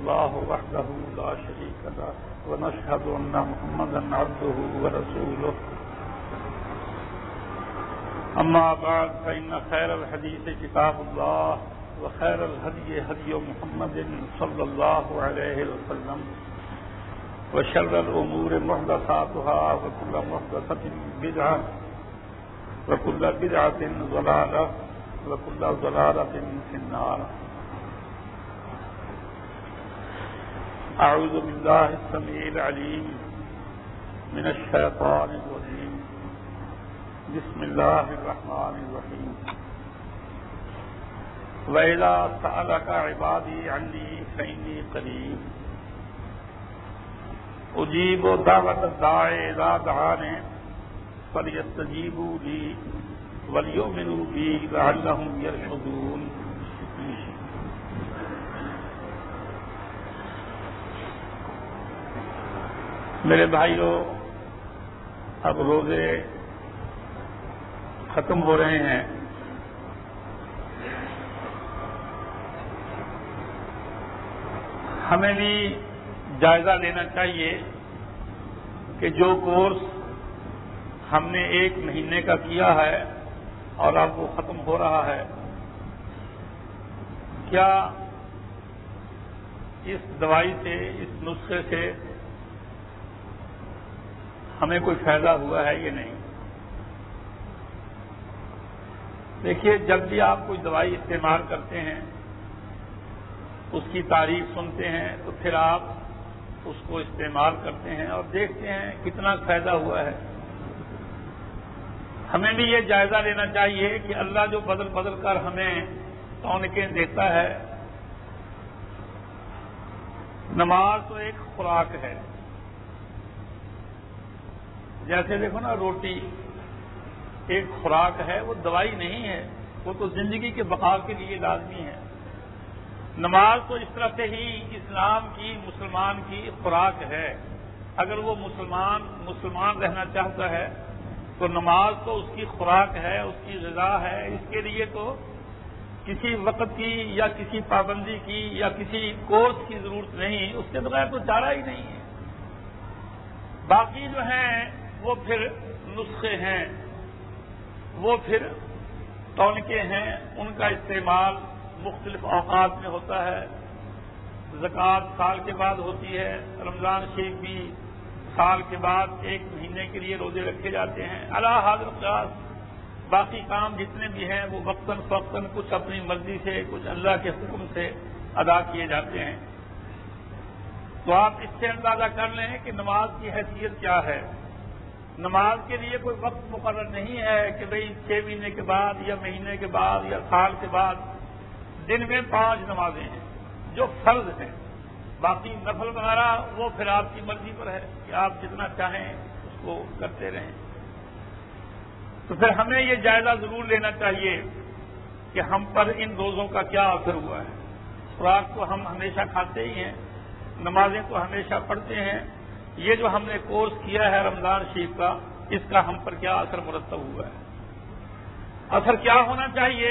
الله وحده لا شريك له ونشهد أن محمدا عبده ورسوله أما بعد فإن خير الحديث كتاب الله وخير الهدي هدي محمد صلى الله عليه وسلم وشر الأمور محدثاتها وكل محدثة بدعة وكل بدعة ضلالة وكل ضلالة في النار. أعوذ بالله السميع العليم من الشيطان الرجيم. بسم الله الرحمن الرحيم. وإذا سألك عبادي عني فإني قريب أجيب دعوة الداع إذا دعاني فليستجيبوا لي وليؤمنوا بي لعلهم يرشدون. میرے بھائیوں، اب روزے ختم ہو رہے ہیں. ہمیں بھی جائزہ لینا چاہیے کہ جو کورس ہم نے 1 مہینے کا کیا ہے اور اب وہ ختم ہو رہا ہے، کیا اس دوائی سے، اس نسخے سے ہمیں کوئی فائدہ ہوا ہے یا نہیں؟ دیکھیے، جب بھی آپ کوئی دوائی استعمال کرتے ہیں، اس کی تعریف سنتے ہیں، تو پھر آپ اس کو استعمال کرتے ہیں اور دیکھتے ہیں کتنا فائدہ ہوا ہے. ہمیں بھی یہ جائزہ لینا چاہیے کہ اللہ جو بدل بدل کر ہمیں ٹونکیں دیتا ہے. نماز تو ایک خوراک ہے. جیسے دیکھو نا، روٹی ایک خوراک ہے، وہ دوائی نہیں ہے، وہ تو زندگی کے بقا کے لیے لازمی ہے. نماز تو اس طرح سے ہی اسلام کی، مسلمان کی خوراک ہے. اگر وہ مسلمان رہنا چاہتا ہے تو نماز تو اس کی خوراک ہے، اس کی غذا ہے. اس کے لیے تو کسی وقت کی یا کسی پابندی کی یا کسی کورس کی ضرورت نہیں، اس کے بغیر تو چارہ ہی نہیں ہے. باقی جو ہیں وہ پھر نسخے ہیں، وہ پھر ٹونکے ہیں. ان کا استعمال مختلف اوقات میں ہوتا ہے. زکوٰۃ سال کے بعد ہوتی ہے، رمضان شریف بھی سال کے بعد 1 مہینے کے لیے روزے رکھے جاتے ہیں. اعلیٰ حاضر قیاس باقی کام جتنے بھی ہیں وہ وقتاً فوقتاً کچھ اپنی مرضی سے، کچھ اللہ کے حکم سے ادا کیے جاتے ہیں. تو آپ اس سے اندازہ کر لیں کہ نماز کی حیثیت کیا ہے. نماز کے لیے کوئی وقت مقرر نہیں ہے کہ بھئی 6 مہینے کے بعد یا مہینے کے بعد یا سال کے بعد. دن میں 5 نمازیں ہیں جو فرض ہیں. باقی نفل وغیرہ وہ پھر آپ کی مرضی پر ہے کہ آپ جتنا چاہیں اس کو کرتے رہیں. تو پھر ہمیں یہ جائزہ ضرور لینا چاہیے کہ ہم پر ان روزوں کا کیا اثر ہوا ہے. خوراک تو ہم ہمیشہ کھاتے ہی ہیں، نمازیں تو ہمیشہ پڑھتے ہیں. یہ جو ہم نے کورس کیا ہے رمضان شریف کا، اس کا ہم پر کیا اثر مرتب ہوا ہے؟ اثر کیا ہونا چاہیے؟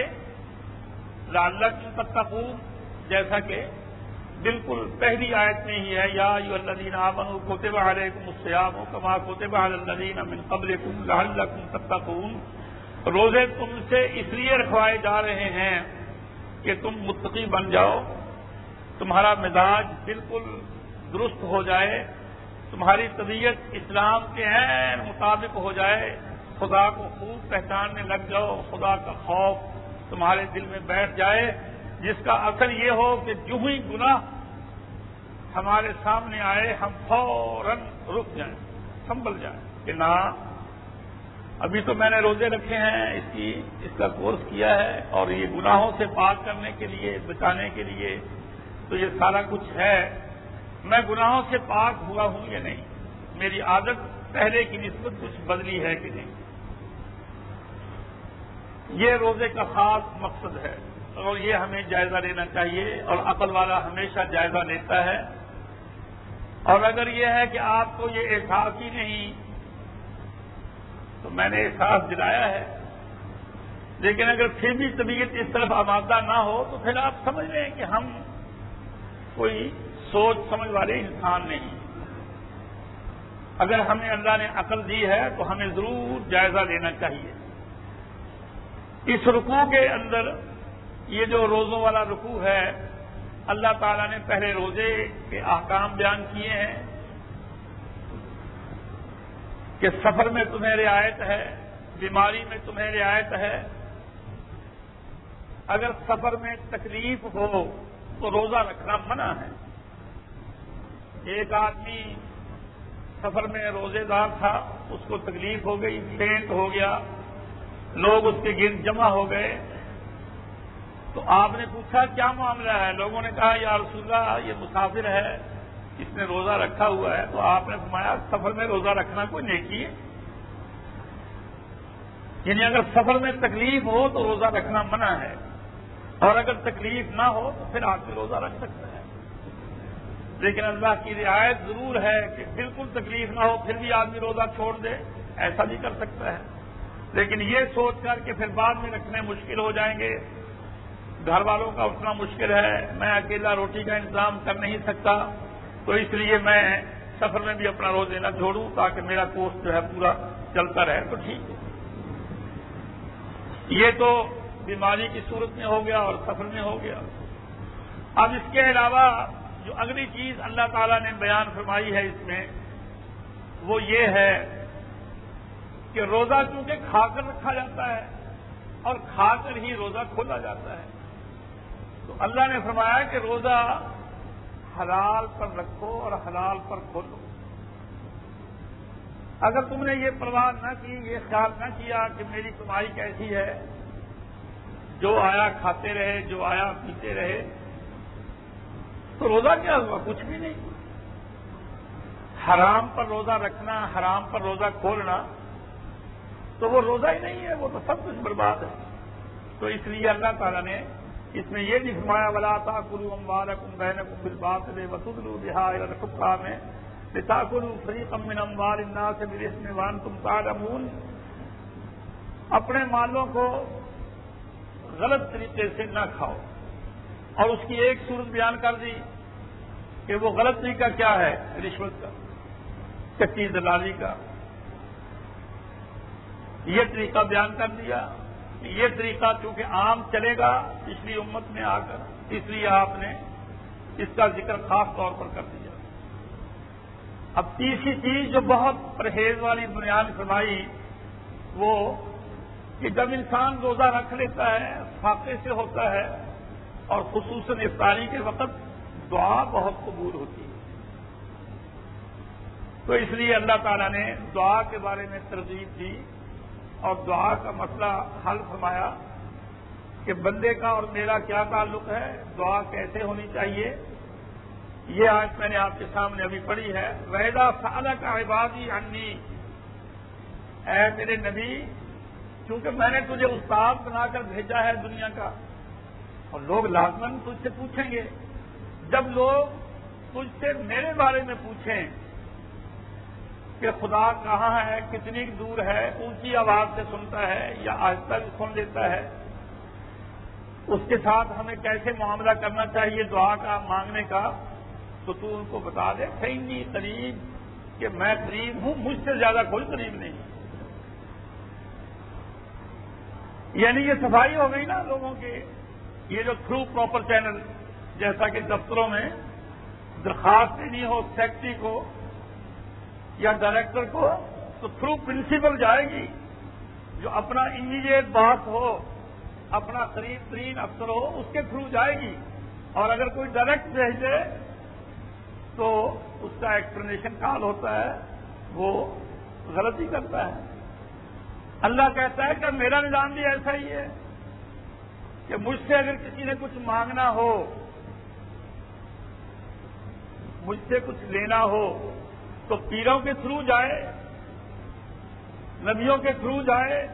لعلکم تتقون، جیسا کہ بالکل پہلی آیت میں ہی ہے، یا ایھا الذین آمنوا کتب علیکم الصیام کما کتب علی الذین من قبلکم لعلکم تتقون. روزے تم سے اس لیے رکھوائے جا رہے ہیں کہ تم متقی بن جاؤ، تمہارا مزاج بالکل درست ہو جائے، تمہاری طبیعت اسلام کے عین مطابق ہو جائے، خدا کو خوب پہچاننے لگ جاؤ، خدا کا خوف تمہارے دل میں بیٹھ جائے، جس کا اثر یہ ہو کہ جو ہی گناہ ہمارے سامنے آئے ہم فوراً رک جائیں، سنبھل جائیں کہ نہ، ابھی تو میں نے روزے رکھے ہیں، اس کا کورس کیا ہے، اور یہ گناہوں سے پاک کرنے کے لیے، بچانے کے لیے تو یہ سارا کچھ ہے. میں گناہوں سے پاک ہوا ہوں یا نہیں، میری عادت پہلے کی نسبت کچھ بدلی ہے کہ نہیں. یہ روزے کا خاص مقصد ہے اور یہ ہمیں جائزہ لینا چاہیے، اور عقل والا ہمیشہ جائزہ لیتا ہے. اور اگر یہ ہے کہ آپ کو یہ احساس ہی نہیں تو میں نے احساس دلایا ہے، لیکن اگر پھر بھی طبیعت اس طرف آمادہ نہ ہو تو پھر آپ سمجھ لیں کہ ہم کوئی سوچ سمجھ والے انسان نہیں. اگر ہمیں اللہ نے عقل دی ہے تو ہمیں ضرور جائزہ لینا چاہیے. اس رکوع کے اندر یہ جو روزوں والا رکوع ہے، اللہ تعالیٰ نے پہلے روزے کے احکام بیان کیے ہیں کہ سفر میں تمہیں رعایت ہے، بیماری میں تمہیں رعایت ہے. اگر سفر میں تکلیف ہو تو روزہ رکھنا منع ہے. ایک آدمی سفر میں روزے دار تھا، اس کو تکلیف ہو گئی، فینٹ ہو گیا، لوگ اس کے گرد جمع ہو گئے. تو آپ نے پوچھا کیا معاملہ ہے؟ لوگوں نے کہا یا رسول اللہ یہ مسافر ہے، اس نے روزہ رکھا ہوا ہے. تو آپ نے فرمایا سفر میں روزہ رکھنا کوئی نیکی ہے؟ یعنی اگر سفر میں تکلیف ہو تو روزہ رکھنا منع ہے، اور اگر تکلیف نہ ہو تو پھر آدمی روزہ رکھ سکتا ہے. لیکن اللہ کی رعایت ضرور ہے کہ بالکل تکلیف نہ ہو پھر بھی آدمی روزہ چھوڑ دے، ایسا بھی کر سکتا ہے. لیکن یہ سوچ کر کہ پھر بعد میں رکھنے مشکل ہو جائیں گے، گھر والوں کا اٹھنا مشکل ہے، میں اکیلا روٹی کا انتظام کر نہیں سکتا، تو اس لیے میں سفر میں بھی اپنا روزے نہ چھوڑوں تاکہ میرا کوسٹ جو ہے پورا چلتا رہے، تو ٹھیک ہے. یہ تو بیماری کی صورت میں ہو گیا اور سفر میں ہو گیا. اب اس کے علاوہ جو اگلی چیز اللہ تعالیٰ نے بیان فرمائی ہے اس میں، وہ یہ ہے کہ روزہ چونکہ کھا کر رکھا جاتا ہے اور کھا کر ہی روزہ کھولا جاتا ہے، تو اللہ نے فرمایا کہ روزہ حلال پر رکھو اور حلال پر کھولو. اگر تم نے یہ پرواہ نہ کی، یہ خیال نہ کیا کہ میری کمائی کیسی ہے، جو آیا کھاتے رہے، جو آیا پیتے رہے، تو روزہ کیا ہوا؟ کچھ بھی نہیں. حرام پر روزہ رکھنا، حرام پر روزہ کھولنا، تو وہ روزہ ہی نہیں ہے، وہ تو سب کچھ برباد ہے. تو اس لیے اللہ تعالیٰ نے اس میں یہ نہیں فرمایا وَلَا تَأْكُلُوا أَمْوَالَكُمْ بَيْنَكُمْ بِالْبَاطِلِ وَتُدْلُوا بِهَا إِلَى الْحُكَّامِ لِتَأْكُلُوا فَرِيقًا مِّنْ أَمْوَالِ النَّاسِ بِالْإِثْمِ وَأَنْتُمْ تَعْلَمُونَ. اپنے مالوں کو غلط طریقے سے نہ کھاؤ. اور اس کی ایک صورت بیان کر دی کہ وہ غلط طریقہ کیا ہے؟ رشوت کا، کچی دلالی کا. یہ طریقہ بیان کر دیا. یہ طریقہ چونکہ عام چلے گا پچھلی امت میں آ کر، اس لیے آپ نے اس کا ذکر خاص طور پر کر دیا. اب تیسری چیز جو بہت پرہیز والی بنیاد فرمائی، وہ کہ جب انسان روزہ رکھ لیتا ہے، فاقے سے ہوتا ہے، اور خصوصاً افطاری کے وقت دعا بہت قبول ہوتی ہے. تو اس لیے اللہ تعالیٰ نے دعا کے بارے میں ترغیب دی اور دعا کا مسئلہ حل فرمایا کہ بندے کا اور میرا کیا تعلق ہے، دعا کیسے ہونی چاہیے. یہ آیت میں نے آپ کے سامنے ابھی پڑھی ہے. وَإِذَا سَأَلَكَ عِبَادِي عَنِّي، اے میرے نبی، چونکہ میں نے تجھے استاد بنا کر بھیجا ہے دنیا کا، اور لوگ لازماً تجھ سے پوچھیں گے. جب لوگ تجھ سے میرے بارے میں پوچھیں کہ خدا کہاں ہے، کتنی دور ہے، اونچی آواز سے سنتا ہے یا آہستہ سن لیتا ہے، اس کے ساتھ ہمیں کیسے معاملہ کرنا چاہیے دعا کا، مانگنے کا، تو تو ان کو بتا دے فإنی قریب، کہ میں قریب ہوں، مجھ سے زیادہ کوئی قریب نہیں. یعنی یہ صفائی ہو گئی نا لوگوں کے. یہ جو تھرو پراپر چینل، جیسا کہ دفتروں میں درخواست دینی ہو سیکرٹری کو یا ڈائریکٹر کو، تو تھرو پرنسپل جائے گی. جو اپنا امیڈیٹ باس ہو، اپنا قریب ترین افسر ہو، اس کے تھرو جائے گی. اور اگر کوئی ڈائریکٹ بھیج دے تو اس کا ایکسپلینیشن کال ہوتا ہے، وہ غلطی کرتا ہے. اللہ کہتا ہے کہ میرا نظام بھی ایسا ہی ہے کہ مجھ سے اگر کسی نے کچھ مانگنا ہو، مجھ سے کچھ لینا ہو، تو پیروں کے تھرو جائے، نبیوں کے تھرو جائے،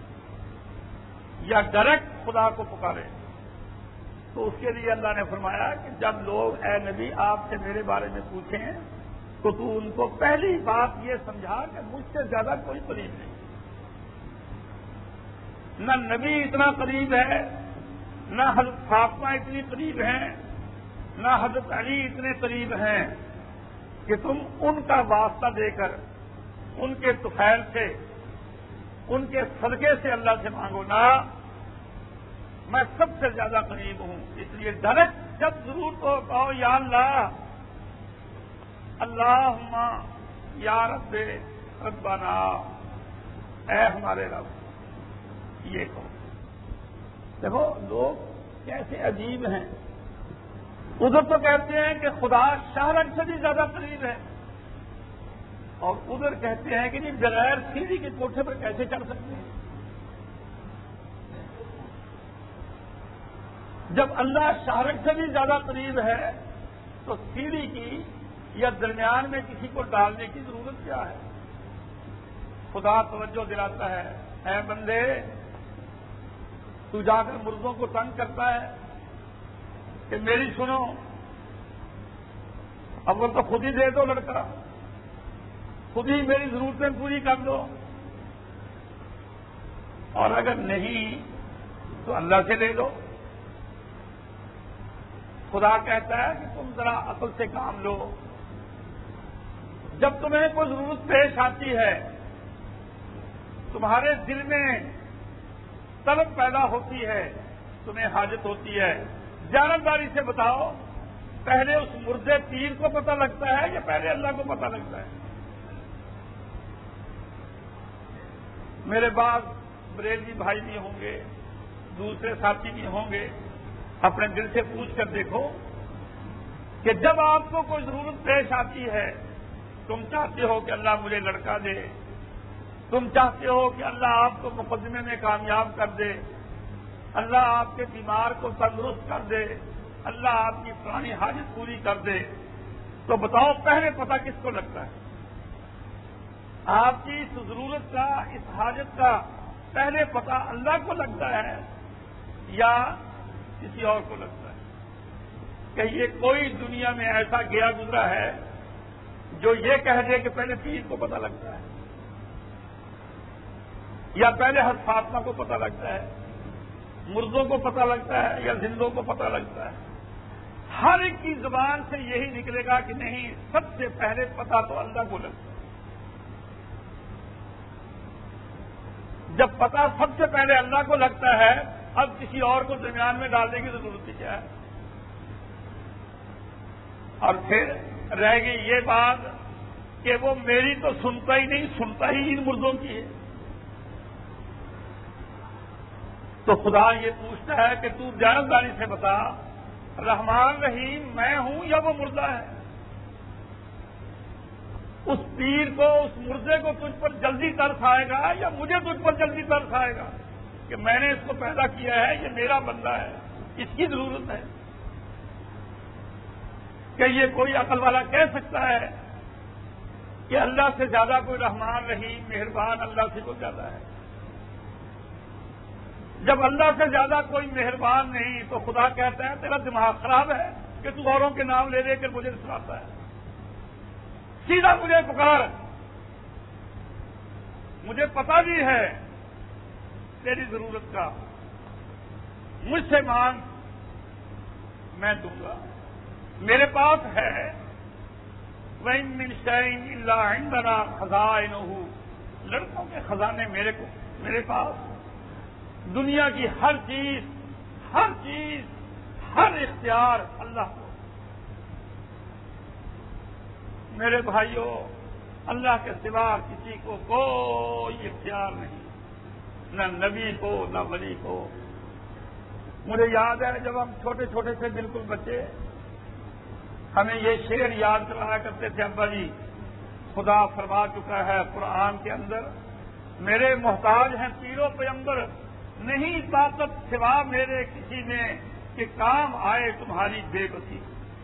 یا ڈائریکٹ خدا کو پکارے. تو اس کے لیے اللہ نے فرمایا کہ جب لوگ اے نبی آپ سے میرے بارے میں پوچھیں تو تو ان کو پہلی بات یہ سمجھا کہ مجھ سے زیادہ کوئی قریب نہیں. نہ نبی اتنا قریب ہے، نہ حضرت فاطمہ اتنی قریب ہیں، نہ ورنہ حضرت علی اتنے قریب ہیں کہ تم ان کا واسطہ دے کر ان کے طفیل سے ان کے صدقے سے اللہ سے مانگو نا، میں سب سے زیادہ قریب ہوں، اس لیے ڈائریکٹ جب ضرورت ہو کہو یا اللہ، اللہم یا رب ربنا، اے ہمارے رب، یہ کہو۔ دیکھو لوگ کیسے عجیب ہیں، ادھر تو کہتے ہیں کہ خدا شہرک سے بھی زیادہ قریب ہے، اور ادھر کہتے ہیں کہ نہیں بغیر سیڑھی کے کوٹھے پر کیسے چڑھ سکتے ہیں۔ جب اللہ شہرک سے بھی زیادہ قریب ہے تو سیڑھی کی یا درمیان میں کسی کو ڈالنے کی ضرورت کیا ہے؟ خدا توجہ دلاتا ہے، اے بندے، تو جا کر مردوں کو تنگ کرتا ہے کہ میری سنو، اول تو خود ہی دے دو لڑکا، خود ہی میری ضرورتیں پوری کر دو، اور اگر نہیں تو اللہ سے لے لو۔ خدا کہتا ہے کہ تم ذرا عقل سے کام لو، جب تمہیں کوئی ضرورت پیش آتی ہے، تمہارے دل میں طلب پیدا ہوتی ہے، تمہیں حاجت ہوتی ہے، جانبداری سے بتاؤ، پہلے اس مردے پیر کو پتہ لگتا ہے یا پہلے اللہ کو پتہ لگتا ہے؟ میرے بعض بریلوی بھائی بھی ہوں گے، دوسرے ساتھی بھی ہوں گے، اپنے دل سے پوچھ کر دیکھو کہ جب آپ کو کوئی ضرورت پیش آتی ہے، تم چاہتے ہو کہ اللہ مجھے لڑکا دے، تم چاہتے ہو کہ اللہ آپ کو مقدمے میں کامیاب کر دے، اللہ آپ کے بیمار کو تندرست کر دے، اللہ آپ کی پرانی حاجت پوری کر دے، تو بتاؤ پہلے پتہ کس کو لگتا ہے؟ آپ کی اس ضرورت کا، اس حاجت کا پہلے پتہ اللہ کو لگتا ہے یا کسی اور کو لگتا ہے؟ کہ یہ کوئی دنیا میں ایسا گیا گزرا ہے جو یہ کہہ دے کہ پہلے پیر کو پتہ لگتا ہے یا پہلے حضرت فاطمہ کو پتہ لگتا ہے، مردوں کو پتہ لگتا ہے یا زندوں کو پتہ لگتا ہے؟ ہر ایک کی زبان سے یہی نکلے گا کہ نہیں، سب سے پہلے پتہ تو اللہ کو لگتا ہے۔ جب پتہ سب سے پہلے اللہ کو لگتا ہے، اب کسی اور کو درمیان میں ڈالنے کی ضرورت ہی کیا ہے؟ اور پھر رہ گئی یہ بات کہ وہ میری تو سنتا ہی نہیں، سنتا ہی ان مردوں کی ہے۔ تو خدا یہ پوچھتا ہے کہ تو جانبداری سے بتا، رحمان رحیم میں ہوں یا وہ مردہ ہے؟ اس پیر کو، اس مردے کو تجھ پر جلدی ترس آئے گا یا مجھے تجھ پر جلدی ترس آئے گا کہ میں نے اس کو پیدا کیا ہے، یہ میرا بندہ ہے، اس کی ضرورت ہے؟ کہ یہ کوئی عقل والا کہہ سکتا ہے کہ اللہ سے زیادہ کوئی رحمان رحیم مہربان اللہ سے کوئی زیادہ ہے؟ جب اللہ سے زیادہ کوئی مہربان نہیں تو خدا کہتا ہے تیرا دماغ خراب ہے کہ تو اوروں کے نام لے لے کر مجھے سناتا ہے؟ سیدھا مجھے پکار، مجھے پتا بھی ہے تیری ضرورت کا، مجھ سے مانگ، میں دوں گا، میرے پاس ہے۔ وَإِن مِّن شَيْءٍ إِلَّا عِندَنَا خَزَائِنُهُ، لڑکوں کے خزانے میرے پاس، دنیا کی ہر چیز، ہر اختیار اللہ کو۔ میرے بھائیوں، اللہ کے سوا کسی کو کوئی اختیار نہیں، نہ نبی کو نہ ولی کو۔ مجھے یاد ہے جب ہم چھوٹے چھوٹے تھے، بالکل بچے، ہمیں یہ شعر یاد کرایا کرتے تھے، ابا جی خدا فرما چکا ہے قرآن کے اندر، میرے محتاج ہیں پیر و پیغمبر، نہیں طاقت سوا میرے کسی میں کہ کام آئے تمہاری بے بسی۔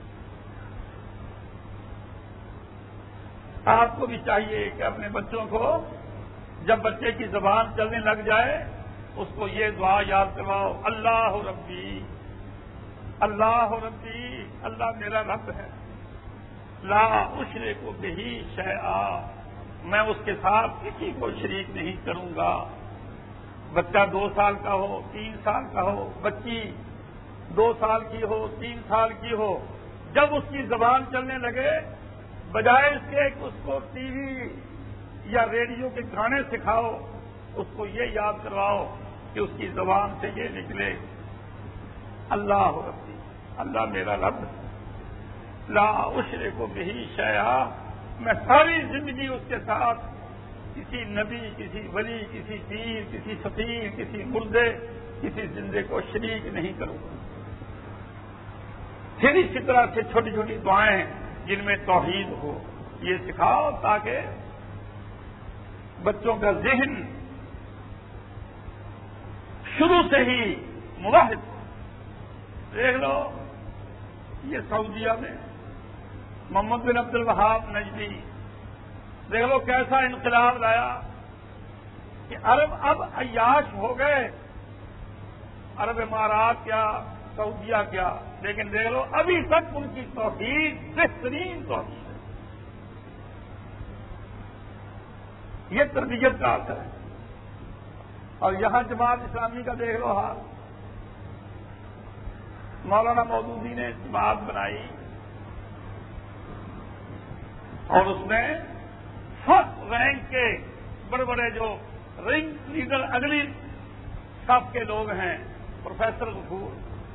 آپ کو بھی چاہیے کہ اپنے بچوں کو جب بچے کی زبان چلنے لگ جائے اس کو یہ دعا یاد کرواؤ، اللہ ربی، اللہ ربی، اللہ میرا رب ہے، لا اشرک بہ شیئا، میں اس کے ساتھ کسی کو شریک نہیں کروں گا۔ بچہ 2 سال کا ہو، 3 سال کا ہو، بچی 2 سال کی ہو، 3 سال کی ہو، جب اس کی زبان چلنے لگے، بجائے اس کے کہ اس کو ٹی وی یا ریڈیو کے گانے سکھاؤ، اس کو یہ یاد کرواؤ کہ اس کی زبان سے یہ نکلے، اللہ ربی، اللہ میرا رب، لا اشرک بہ شیئا، میں ساری زندگی اس کے ساتھ کسی نبی، کسی ولی، کسی پیر، کسی فقیر، کسی مردے، کسی زندے کو شریک نہیں کروں گا۔ پھر اسی طرح سے چھوٹی چھوٹی دعائیں جن میں توحید ہو یہ سکھاؤ، تاکہ بچوں کا ذہن شروع سے ہی موحد۔ دیکھ لو یہ سعودیہ میں محمد بن عبد الوہاب نجدی، دیکھ لو کیسا انقلاب لایا کہ عرب اب عیاش ہو گئے، عرب امارات کیا، سعودیہ کیا، لیکن دیکھ لو ابھی تک ان کی توحید بہترین توحید ہے۔ یہ تربیت کا اثر ہے۔ اور یہاں جماعت اسلامی کا دیکھ لو حال، مولانا مودودی نے جماعت بنائی اور اس میں فرسٹ رینک کے بڑے بڑے جو رنگ لیڈر اگلی صف کے لوگ ہیں، پروفیسر غفور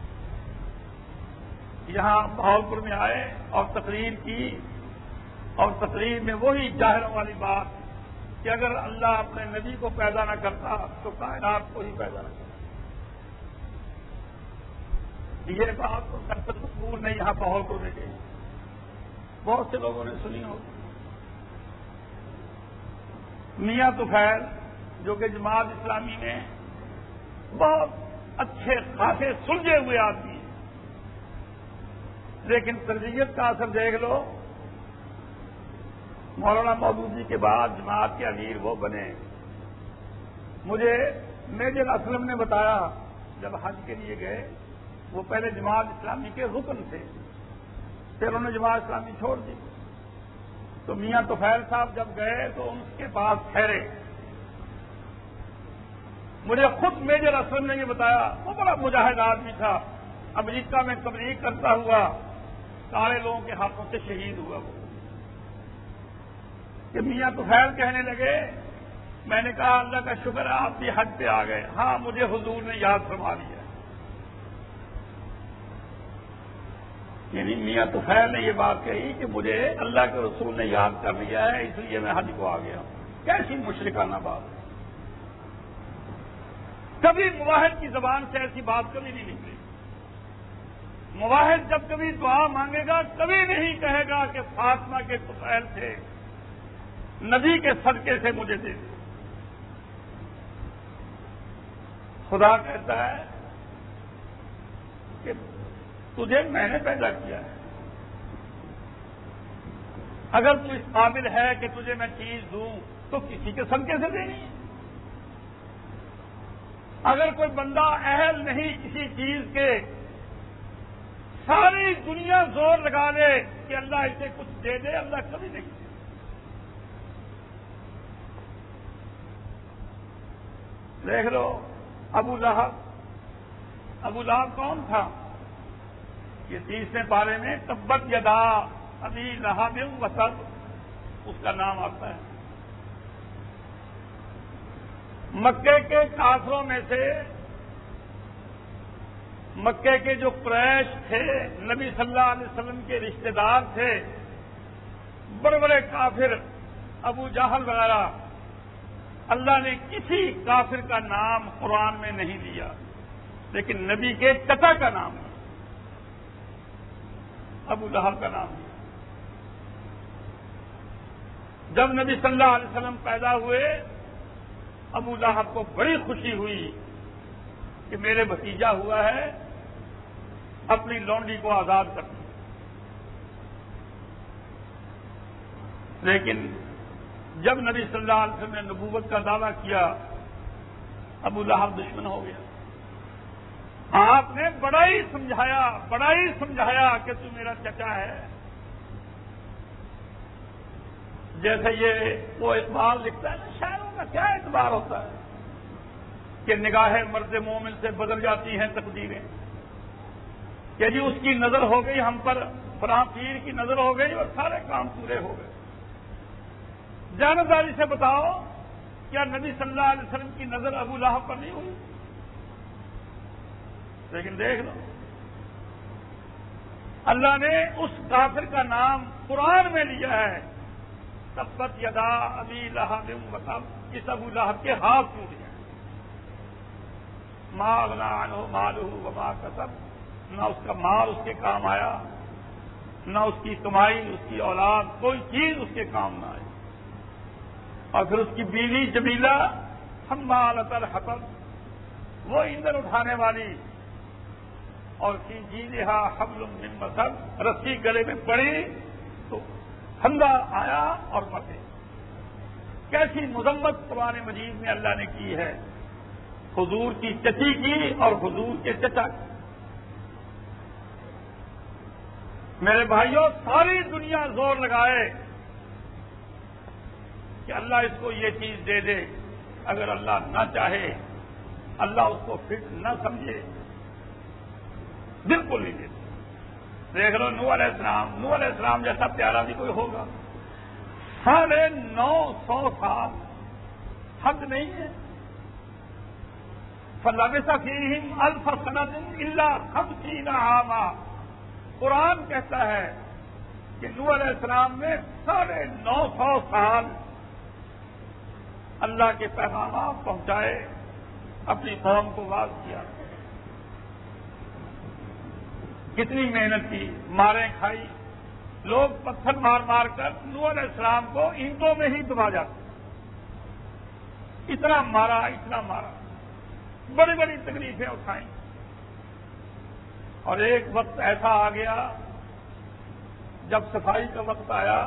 یہاں بہاولپور میں آئے اور تقریر کی، اور تقریر میں وہی ظاہروں والی بات کہ اگر اللہ اپنے نبی کو پیدا نہ کرتا تو کائنات کو ہی پیدا نہ کرتا۔ یہ بات پروفیسر غفور نے یہاں بہاولپور میں کہی، بہت سے لوگوں نے سنی ہوگی۔ میاں طفیل جو کہ جماعت اسلامی میں بہت اچھے خاصے سلجھے ہوئے آدمی ہیں، لیکن تربیت کا اثر دیکھ لو، مولانا مودودی کے بعد جماعت کے امیر وہ بنے۔ مجھے میجر اسلم نے بتایا جب حج کے لیے گئے، وہ پہلے جماعت اسلامی کے رکن تھے، پھر انہوں نے جماعت اسلامی چھوڑ دی، تو میاں طفیل صاحب جب گئے تو ان کے پاس ٹھہرے۔ مجھے خود میجر اسلم نے یہ بتایا، وہ بڑا مجاہد آدمی تھا، امریکہ میں تبلیغ کرتا ہوا سارے لوگوں کے ہاتھوں سے شہید ہوا وہ، کہ میاں طفیل کہنے لگے، میں نے کہا اللہ کا شکر ہے آپ بھی حج پہ آ گئے، ہاں مجھے حضور نے یاد فرما لیا۔ یعنی میاں طفیل نے یہ بات کہی کہ مجھے اللہ کے رسول نے یاد کر لیا ہے، اس لیے میں حج کو آ گیا ہوں۔ کیسی مشرکانہ بات ہے! کبھی موحد کی زبان سے ایسی بات کبھی نہیں نکلی۔ موحد جب کبھی دعا مانگے گا کبھی نہیں کہے گا کہ فاطمہ کے طفیل تھے، نبی کے صدقے سے مجھے دے دے۔ خدا کہتا ہے کہ تجھے میں نے پیدا کیا ہے، اگر تو اس قابل ہے کہ تجھے میں چیز دوں تو کسی کے صدقے سے دینی ہے۔ اگر کوئی بندہ اہل نہیں کسی چیز کے، ساری دنیا زور لگا لے کہ اللہ اسے کچھ دے دے، اللہ کبھی نہیں دے۔ دیکھ لو ابو لہب کون تھا؟ یہ 30ویں پارے میں تبت یدا ابی لہب وتب اس کا نام آتا ہے۔ مکے کے کافروں میں سے، مکے کے جو قریش تھے، نبی صلی اللہ علیہ وسلم کے رشتہ دار تھے، بڑے بڑے کافر، ابو جہل وغیرہ، اللہ نے کسی کافر کا نام قرآن میں نہیں دیا، لیکن نبی کے چچا کا نام ہے، ابو لہب کا نام ہے۔ جب نبی صلی اللہ علیہ وسلم پیدا ہوئے، ابو لہب کو بڑی خوشی ہوئی کہ میرے بھتیجا ہوا ہے، اپنی لونڈی کو آزاد کر دیا۔ لیکن جب نبی صلی اللہ علیہ وسلم نے نبوت کا دعویٰ کیا، ابو لہب دشمن ہو گیا۔ آپ نے بڑا ہی سمجھایا کہ تو میرا چچا ہے۔ جیسے یہ وہ اقبال لکھتا ہے نا، شاعروں کا کیا اعتبار ہوتا ہے کہ نگاہ مرد مومن سے بدل جاتی ہیں تقدیریں، کہ جی اس کی نظر ہو گئی ہم پر فلاں پیر کی نظر ہو گئی اور سارے کام پورے ہو گئے. جانبداری سے بتاؤ کیا نبی صلی اللہ علیہ وسلم کی نظر ابو لہب پر نہیں ہوئی؟ لیکن دیکھ لو اللہ نے اس کافر کا نام قرآن میں لیا ہے، تبت یدا ابی لہب وتب. اس ابو لہب کے ہاتھ ٹوٹ گئے. ما اغنی عنہ مالہ وما کسب، نہ اس کا مال اس کے کام آیا، نہ اس کی کمائی، اس کی اولاد، کوئی چیز اس کے کام نہ آئی. اور پھر اس کی بیوی جمیلہ حمالۃ الحطب، وہ ایندھن اٹھانے والی، اور فی جیدہا حبل من مسد، رسی گلے میں پڑی تو پھندا آیا اور مرے. کیسی مذمت قرآن مجید میں اللہ نے کی ہے حضور کی چچی کی اور حضور کے چچا کی. میرے بھائیوں، ساری دنیا زور لگائے کہ اللہ اس کو یہ چیز دے دے، اگر اللہ نہ چاہے، اللہ اس کو فٹ نہ سمجھے، بالکل نہیں دیتے. دیکھ لو نوح علیہ السلام جیسا پیارا بھی کوئی ہوگا؟ 950 سال حد نہیں ہے. فلبث فیہم الف سنۃ الا 50 عاما. قرآن کہتا ہے کہ نوح علیہ السلام نے 950 سال اللہ کے پیغامات پہنچائے، اپنی قوم کو واعظ کیا. کتنی محنت کی، ماریں کھائی، لوگ پتھر مار مار کر نوح علیہ السلام کو اینٹوں میں ہی دبا جاتے. اتنا مارا، بڑی بڑی تکلیفیں اٹھائیں. اور ایک وقت ایسا آ گیا جب صفائی کا وقت آیا،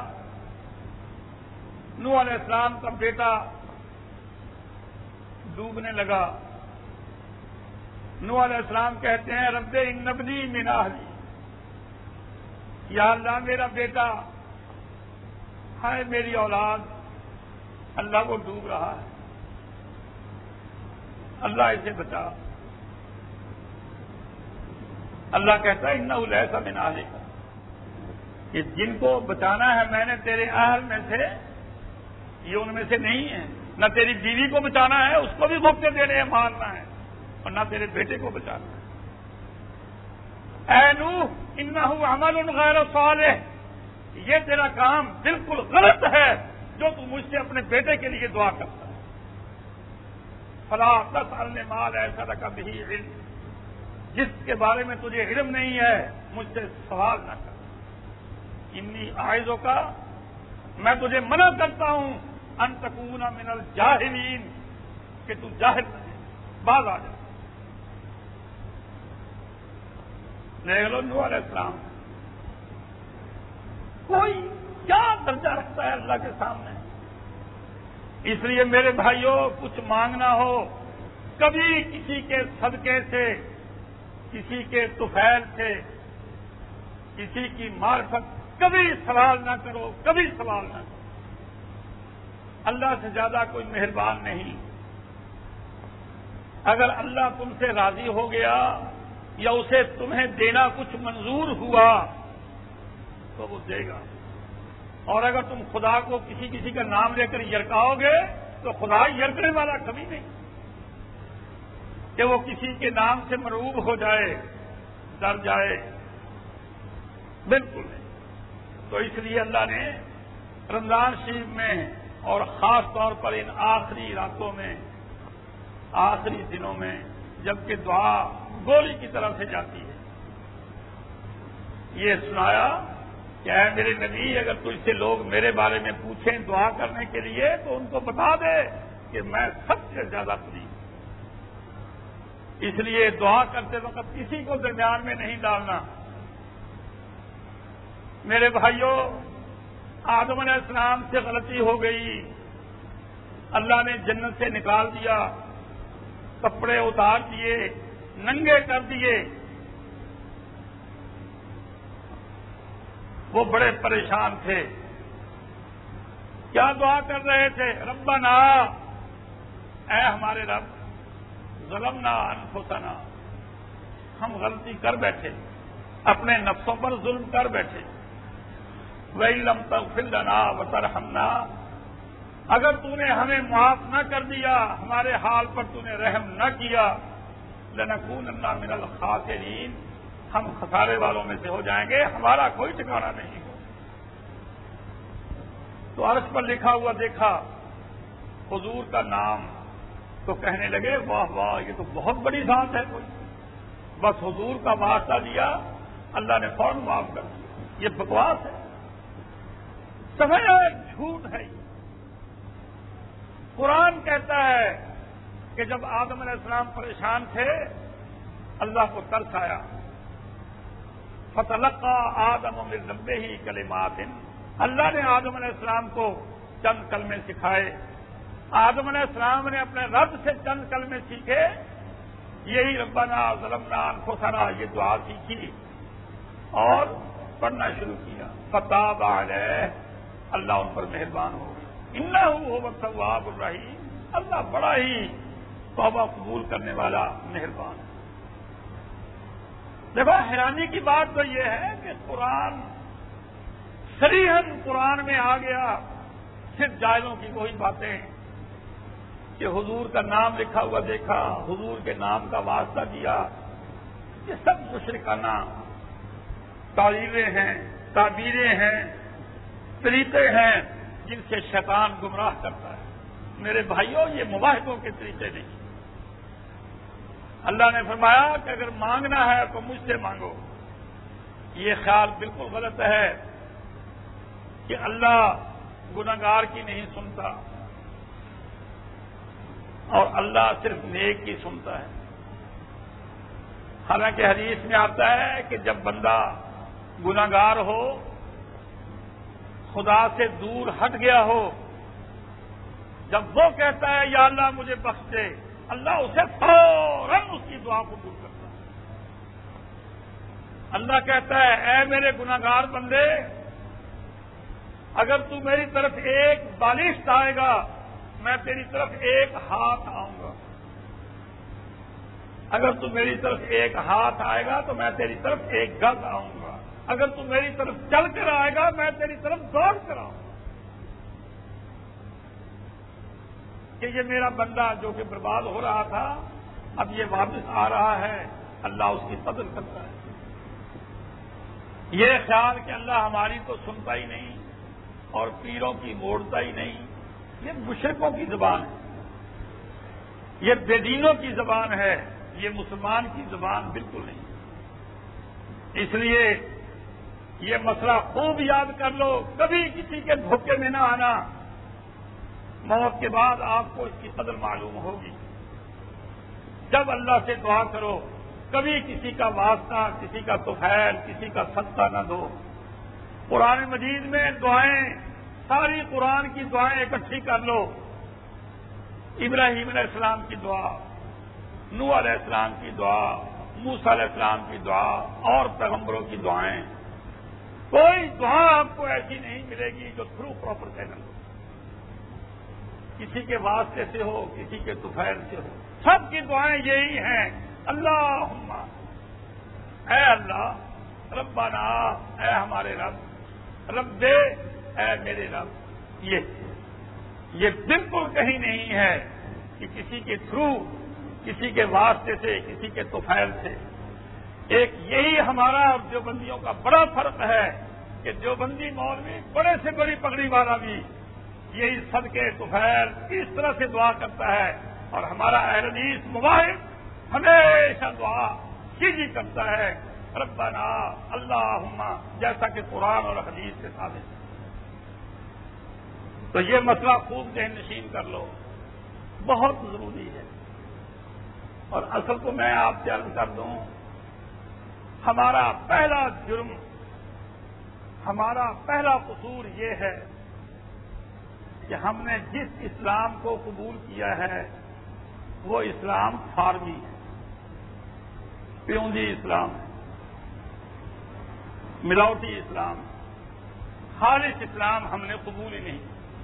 نوح علیہ السلام کا بیٹا ڈوبنے لگا. نوح علیہ السلام کہتے ہیں رب ان ابنی من اہلی، یا اللہ میرا بیٹا ہے، میری اولاد، اللہ کو ڈوب رہا ہے، اللہ اسے بچا. اللہ کہتا ہے انہ لیس من اہلک، کہ جن کو بچانا ہے میں نے تیرے اہل میں سے، یہ ان میں سے نہیں ہے. نہ تیری بیوی کو بچانا ہے، اس کو بھی موقع دینے ہیں، مارنا ہے، اور نہ تیرے بیٹے کو بچانا ہے. اے نوح انہ عمل غیر صالح، یہ تیرا کام بالکل غلط ہے جو تم مجھ سے اپنے بیٹے کے لیے دعا کرتا ہے. فلا تسألنی ما لیس لک بہ علم، جس کے بارے میں تجھے علم نہیں ہے مجھ سے سوال نہ کر. انی اعظک، میں تجھے منع کرتا ہوں، ان تکون من الجاہلین، کہ تو جاہل بنے، باز آ جا. دیکھ لو نوح علیہ السلام کوئی کیا درجہ رکھتا ہے اللہ کے سامنے. اس لیے میرے بھائیوں، کچھ مانگنا ہو، کبھی کسی کے صدقے سے، کسی کے طفیل سے، کسی کی معرفت، کبھی سوال نہ کرو، کبھی سوال نہ کرو. اللہ سے زیادہ کوئی مہربان نہیں. اگر اللہ تم سے راضی ہو گیا یا اسے تمہیں دینا کچھ منظور ہوا تو وہ دے گا. اور اگر تم خدا کو کسی کا نام لے کر یرکاؤ گے تو خدا یرکنے والا کبھی نہیں کہ وہ کسی کے نام سے مرعوب ہو جائے، ڈر جائے، بالکل نہیں. تو اس لیے اللہ نے رمضان شریف میں اور خاص طور پر ان آخری راتوں میں، آخری دنوں میں، جبکہ دعا گولی کی طرف سے جاتی ہے، یہ سنایا کہ اے میرے نبی، اگر تجھ سے لوگ میرے بارے میں پوچھیں دعا کرنے کے لیے تو ان کو بتا دے کہ میں سب سے زیادہ قریب ہوں. اس لیے دعا کرتے وقت کسی کو درمیان میں نہیں ڈالنا. میرے بھائیوں، آدم علیہ السلام سے غلطی ہو گئی، اللہ نے جنت سے نکال دیا، کپڑے اتار دیے، ننگے کر دیے. وہ بڑے پریشان تھے. کیا دعا کر رہے تھے؟ ربنا، اے ہمارے رب، ظلمنا انفسنا، ہم غلطی کر بیٹھے، اپنے نفسوں پر ظلم کر بیٹھے. وَإِن لَّمْ تَغْفِرْ لَنَا وَتَرْحَمْنَا، اگر تو نے ہمیں معاف نہ کر دیا، ہمارے حال پر تو نے رحم نہ کیا، لَنَكُونَنَّ مِنَ الْخَاسِرِينَ، ہم خسارے والوں میں سے ہو جائیں گے، ہمارا کوئی ٹھکانہ نہیں ہو. تو عرش پر لکھا ہوا دیکھا حضور کا نام تو کہنے لگے واہ واہ یہ تو بہت بڑی ذات ہے کوئی. بس حضور کا واسطہ دیا، اللہ نے فوراً معاف کر دیا. یہ بکواس ہے، سمجھ آئے جھوٹ ہے. قرآن کہتا ہے کہ جب آدم علیہ السلام پریشان تھے اللہ کو ترس آیا. فتلقى آدم من ربه کلمات، اللہ نے آدم علیہ السلام کو چند کلمے سکھائے. آدم علیہ السلام نے اپنے رب سے چند کلمے سیکھے، یہی ربنا ظلمنا انفسنا یہ دعا سیکھی اور پڑھنا شروع کیا. فتاب علیہ، اللہ ان پر مہربان ہو. انہ هو التواب الرحیم، اللہ بڑا ہی توبہ قبول کرنے والا مہربان. دیکھو حیرانی کی بات تو یہ ہے کہ قرآن صریحاً قرآن میں آ گیا صرف جائزوں کی وہی باتیں کہ حضور کا نام لکھا ہوا دیکھا، حضور کے نام کا واسطہ دیا. یہ سب مشرکانہ تعبیریں ہیں، طریقے ہیں جن سے شیطان گمراہ کرتا ہے. میرے بھائیوں یہ مباحثوں کے طریقے نہیں. اللہ نے فرمایا کہ اگر مانگنا ہے تو مجھ سے مانگو. یہ خیال بالکل غلط ہے کہ اللہ گناہگار کی نہیں سنتا اور اللہ صرف نیک کی سنتا ہے. حالانکہ حدیث میں آتا ہے کہ جب بندہ گناہگار ہو، خدا سے دور ہٹ گیا ہو، جب وہ کہتا ہے یا اللہ مجھے بخش دے، اللہ اسے فوراً اس کی دعا قبول کرتا ہے. اللہ کہتا ہے اے میرے گناہگار بندے، اگر تو میری طرف ایک بالشت آئے گا میں تیری طرف ایک ہاتھ آؤں گا. اگر تو میری طرف ایک ہاتھ آئے گا تو میں تیری طرف ایک گز آؤں گا. اگر تو میری طرف چل کر آئے گا میں تیری طرف دوڑ کر آؤں گا. کہ یہ میرا بندہ جو کہ برباد ہو رہا تھا اب یہ واپس آ رہا ہے، اللہ اس کی قدر کرتا ہے. یہ خیال کہ اللہ ہماری تو سنتا ہی نہیں اور پیروں کی موڑتا ہی نہیں، یہ مشرکوں کی زبان ہے، یہ بے دینوں کی زبان ہے، یہ مسلمان کی زبان بالکل نہیں. اس لیے یہ مسئلہ خوب یاد کر لو، کبھی کسی کے دھوکے میں نہ آنا. موت کے بعد آپ کو اس کی قدر معلوم ہوگی. جب اللہ سے دعا کرو کبھی کسی کا واسطہ، کسی کا طفیل، کسی کا صدقہ نہ دو. قرآن مجید میں دعائیں، ساری قرآن کی دعائیں اکٹھی کر لو. ابراہیم علیہ السلام کی دعا، نوح علیہ السلام کی دعا، موسیٰ علیہ السلام کی دعا اور پیغمبروں کی دعائیں. کوئی دعا آپ کو ایسی نہیں ملے گی جو تھرو پراپر چینل ہو، کسی کے واسطے سے ہو، کسی کے طفیل سے ہو. سب کی دعائیں یہی ہیں، اللہم اے اللہ، ربنا اے ہمارے رب، رب دے اے میرے رب. یہ بالکل کہیں نہیں ہے کہ کسی کے تھرو، کسی کے واسطے سے، کسی کے طفیل سے. ایک یہی ہمارا اور دیوبندیوں کا بڑا فرق ہے کہ دیوبندی مولوی بڑے سے بڑی پگڑی والا بھی یہی صدقے طفیل اس طرح سے دعا کرتا ہے، اور ہمارا اہل حدیث مواہب ہمیشہ دعا کیجی کرتا ہے ربنا اللہم، جیسا کہ قرآن اور حدیث سے ثابت ہے. تو یہ مسئلہ خوب ذہن نشین کر لو، بہت ضروری ہے. اور اصل کو میں آپ سے عرض کر دوں، ہمارا پہلا جرم، ہمارا پہلا قصور یہ ہے کہ ہم نے جس اسلام کو قبول کیا ہے وہ اسلام فارمی ہے، پیوندی اسلام ہے، ملاوٹی اسلام، خالص اسلام ہم نے قبول ہی نہیں.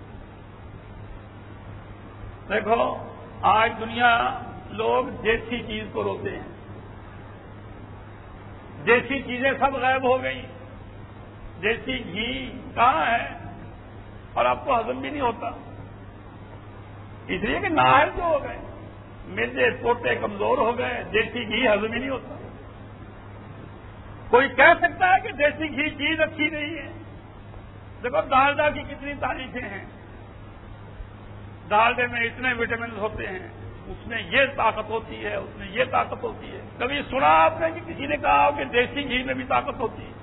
دیکھو آج دنیا لوگ دیسی چیز کو روتے ہیں. دیسی چیزیں سب غائب ہو گئی، دیسی گھی کہاں ہے، اور آپ کو ہضم بھی نہیں ہوتا، اس لیے کہ نااہل جو ہو گئے، میدے پوٹے کمزور ہو گئے، دیسی گھی ہضم ہی نہیں ہوتا۔ کوئی کہہ سکتا ہے کہ دیسی گھی چیز اچھی نہیں ہے؟ دیکھو ڈالڈا کی کتنی تعریفیں ہیں، ڈالڈے میں اتنے وٹامنز ہوتے ہیں، اس میں یہ طاقت ہوتی ہے، اس میں یہ طاقت ہوتی ہے۔ کبھی سنا آپ نے کہ کسی نے کہا ہو کہ دیسی گھی میں بھی طاقت ہوتی ہے؟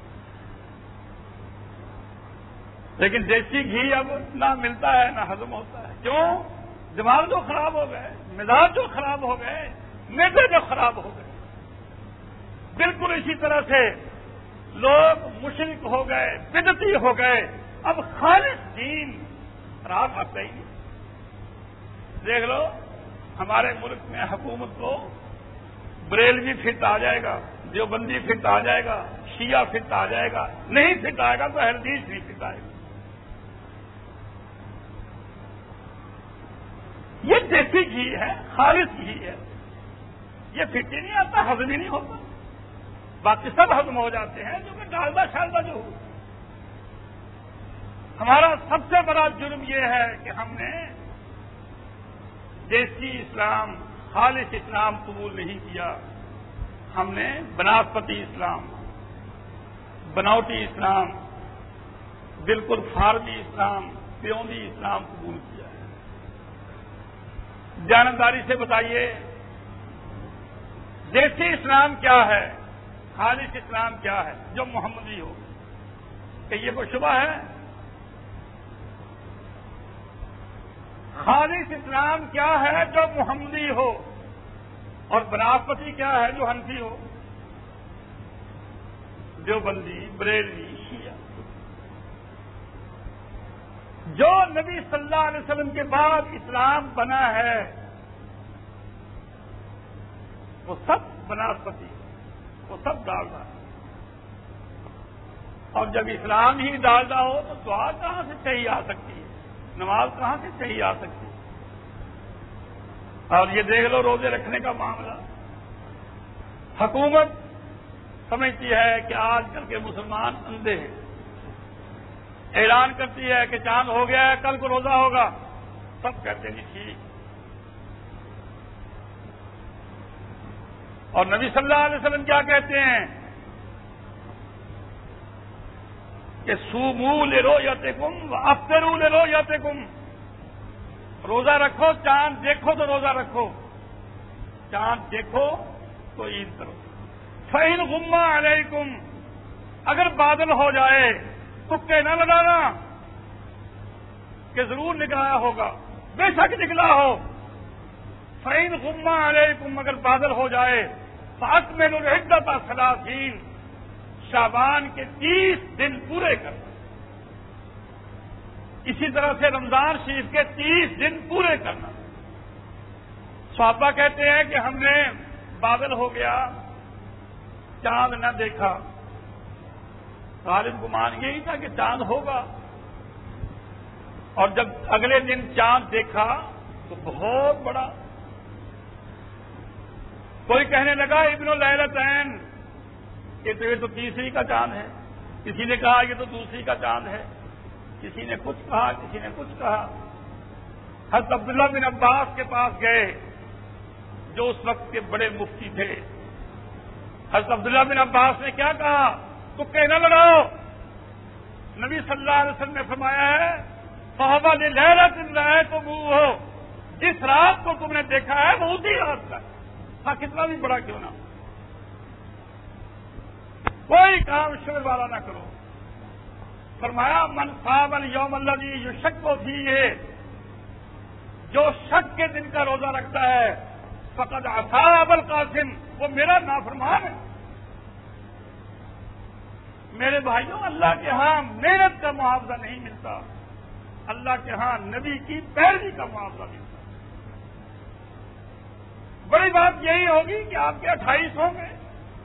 لیکن دیسی گھی اب نہ ملتا ہے نہ ہضم ہوتا ہے، کیوں؟ دماغ جو خراب ہو گئے، مزاج جو خراب ہو گئے، معدے جو خراب ہو گئے۔ بالکل اسی طرح سے لوگ مشرک ہو گئے، بدعتی ہو گئے، اب خالص دین راہ آتا ہی نہیں۔ دیکھ لو ہمارے ملک میں حکومت کو بریلوی فٹ آ جائے گا، دیوبندی فٹ آ جائے گا، شیعہ فٹ آ جائے گا، نہیں فٹ آئے گا تو اہل حدیث نہیں فٹ آئے گا۔ یہ دیسی گھی ہے، خالص گھی ہے، یہ فٹ ہی نہیں آتا، ہضم ہی نہیں ہوتا، باقی سب ہضم ہو جاتے ہیں جو کہ ڈالڈا شالڈا جو ہو۔ ہمارا سب سے بڑا جرم یہ ہے کہ ہم نے دیسی اسلام، خالص اسلام قبول نہیں کیا، ہم نے بناسپتی اسلام، بناوٹی اسلام، بالکل فارمی اسلام، پیوندی اسلام قبول کیا ہے۔ جانبداری سے بتائیے دیسی اسلام کیا ہے، خالص اسلام کیا ہے جو محمدی ہو؟ کہ یہ کوئی شبہ ہے؟ خالص اسلام کیا ہے جو محمدی ہو، اور بناسپتی کیا ہے جو حنفی ہو؟ دیوبندی، بریلوی، شیعہ۔ جو نبی صلی اللہ علیہ وسلم کے بعد اسلام بنا ہے وہ سب بناسپتی، وہ سب ڈالڈا ہے۔ اور جب اسلام ہی ڈالڈا ہو تو دعا کہاں سے صحیح آ سکتی ہے، نماز کہاں سے صحیح آ سکتی ہے؟ اور یہ دیکھ لو روزے رکھنے کا معاملہ، حکومت سمجھتی ہے کہ آج کل کے مسلمان اندھے ہیں، اعلان کرتی ہے کہ چاند ہو گیا ہے، کل کو روزہ ہوگا، سب کہتے ہیں ٹھیک۔ اور نبی صلی اللہ علیہ وسلم کیا کہتے ہیں کہ صوموا لرؤیتکم وافطروا لرؤیتکم، روزہ رکھو، چاند دیکھو تو روزہ رکھو، چاند دیکھو تو عید کرو۔ فَإِنْ غُمَّ عَلَيْكُمْ، اگر بادل ہو جائے تکے نہ لگانا کہ ضرور نکلا ہوگا، بے شک نکلا ہو۔ فَإِنْ غُمَّ عَلَيْكُمْ، اگر بادل ہو جائے فَأَكْمِلُوا الْعِدَّةَ 30، شعبان کے 30 دن پورے کرنا۔ اسی طرح سے رمضان شریف کے 30 دن پورے کرنا۔ صحابہ کہتے ہیں کہ ہم نے بادل ہو گیا، چاند نہ دیکھا، غالب گمان یہی تھا کہ چاند ہوگا، اور جب اگلے دن چاند دیکھا تو بہت بڑا، کوئی کہنے لگا ابن اللیلتین، کہ تو یہ تو تیسری کا چاند ہے، کسی نے کہا یہ تو دوسری کا چاند ہے، کسی نے کچھ کہا، کسی نے کچھ کہا۔ حضرت عبداللہ بن عباس کے پاس گئے جو اس وقت کے بڑے مفتی تھے۔ حضرت عبداللہ بن عباس نے کیا کہا؟ تکے نہ لگاؤ، نبی صلی اللہ علیہ وسلم نے فرمایا ہے صحابہ نے لیلۃ رأیتموہ، جس رات کو تم نے دیکھا ہے وہ اسی رات کا، ہاں کتنا بھی بڑا کیوں نہ ہو۔ کوئی کام شر والا نہ کرو۔ فرمایا من صام الیوم الذی یشک فیہ، جو شک کے دن کا روزہ رکھتا ہے فقد عصی ابا القاسم، وہ میرا نافرمان ہے۔ میرے بھائیوں، اللہ کے ہاں محنت کا معاوضہ نہیں ملتا، اللہ کے ہاں نبی کی پیروی کا معاوضہ ملتا۔ بڑی بات یہی ہوگی کہ آپ کے 28 ہوں گے،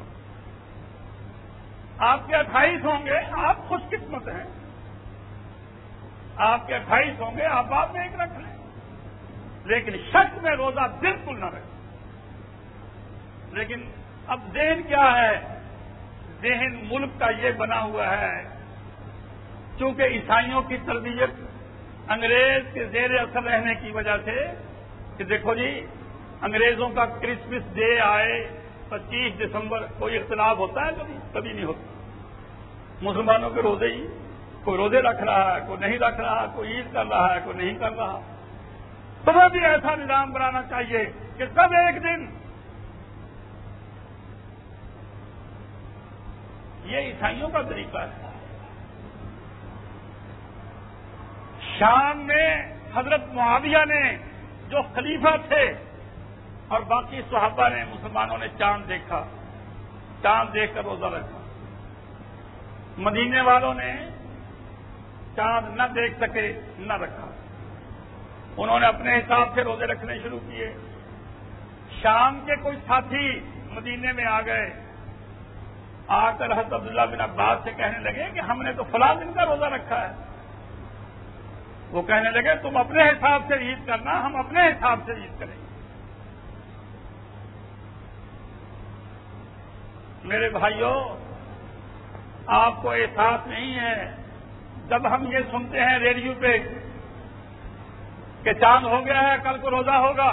آپ کے 28 ہوں گے، آپ خوش قسمت ہیں، آپ کے 28 ہوں گے، آپ بعد میں ایک رکھ لیں، لیکن شک میں روزہ بالکل نہ رکھیں۔ لیکن اب ذہن کیا ہے ذہن ملک کا یہ بنا ہوا ہے، چونکہ عیسائیوں کی تربیت انگریز کے زیر اثر رہنے کی وجہ سے کہ دیکھو جی انگریزوں کا کرسمس ڈے آئے 25 دسمبر، کوئی اختلاف ہوتا ہے کبھی نہیں ہوتا۔ مسلمانوں کے روزے ہی، کوئی روزے رکھ رہا ہے، کوئی نہیں رکھ رہا، کوئی عید کر رہا ہے، کوئی نہیں کر رہا۔ تمہیں بھی ایسا نظام بنانا چاہیے کہ سب ایک دن، یہ عیسائیوں کا طریقہ ہے۔ شام میں حضرت معاویہ نے جو خلیفہ تھے اور باقی صحابہ نے، مسلمانوں نے چاند دیکھا، چاند دیکھ کر روزہ رکھا۔ مدینے والوں نے چاند نہ دیکھ سکے، نہ رکھا، انہوں نے اپنے حساب سے روزے رکھنے شروع کیے۔ شام کے کوئی ساتھی مدینے میں آ گئے، آ کر حضرت عبداللہ بن عباس سے کہنے لگے کہ ہم نے تو فلاں دن کا روزہ رکھا ہے۔ وہ کہنے لگے تم اپنے حساب سے عید کرنا، ہم اپنے حساب سے عید کریں گے۔ میرے بھائیوں، آپ کو احساس نہیں ہے جب ہم یہ سنتے ہیں ریڈیو پہ کہ چاند ہو گیا ہے، کل کو روزہ ہوگا،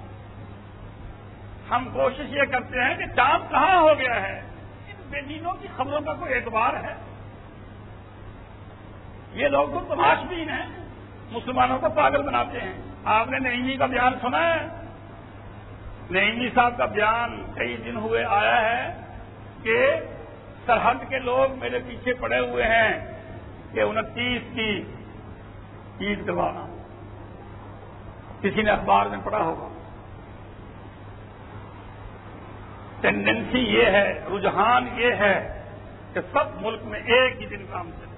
ہم کوشش یہ کرتے ہیں کہ چاند کہاں ہو گیا ہے؟ ان بے دینوں کی خبروں کا کوئی اعتبار ہے؟ یہ لوگ تو تماش بین ہیں، مسلمانوں کو پاگل بناتے ہیں۔ آپ نے نعیمی کا بیان سنا ہے؟ نعیمی صاحب کا بیان کئی دن ہوئے آیا ہے کہ سرحد کے لوگ میرے پیچھے پڑے ہوئے ہیں کہ 29 کی عید کروانا۔ کسی نے اخبار میں پڑھا ہوگا۔ ٹینڈنسی یہ ہے، رجحان یہ ہے کہ سب ملک میں ایک ہی دن کام چلے۔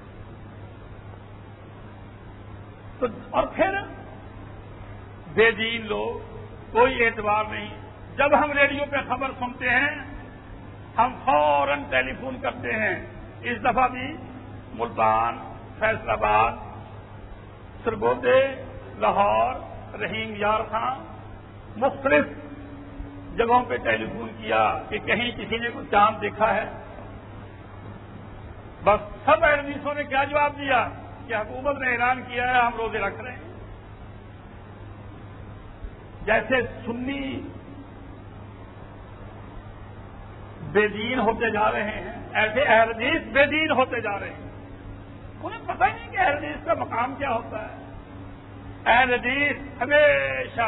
تو اور پھر بے دین لوگ، کوئی اعتبار نہیں۔ جب ہم ریڈیو پہ خبر سنتے ہیں ہم فوراً ٹیلی فون کرتے ہیں۔ اس دفعہ بھی ملتان، فیصل آباد، سرگودے، لاہور، رحیم یار خان، مختلف جگہوں پہ ٹیلی فون کیا کہ کہیں کسی نے کوئی چاند دیکھا ہے۔ بس سب ایڈمیسوں نے کیا جواب دیا کہ حکومت نے اعلان کیا ہے، ہم روزے رکھ رہے ہیں۔ جیسے سنی بے دین ہوتے جا رہے ہیں، ایسے اہل حدیث بے دین ہوتے جا رہے ہیں۔ انہیں پتہ نہیں کہ اہل حدیث کا مقام کیا ہوتا ہے۔ اہل حدیث ہمیشہ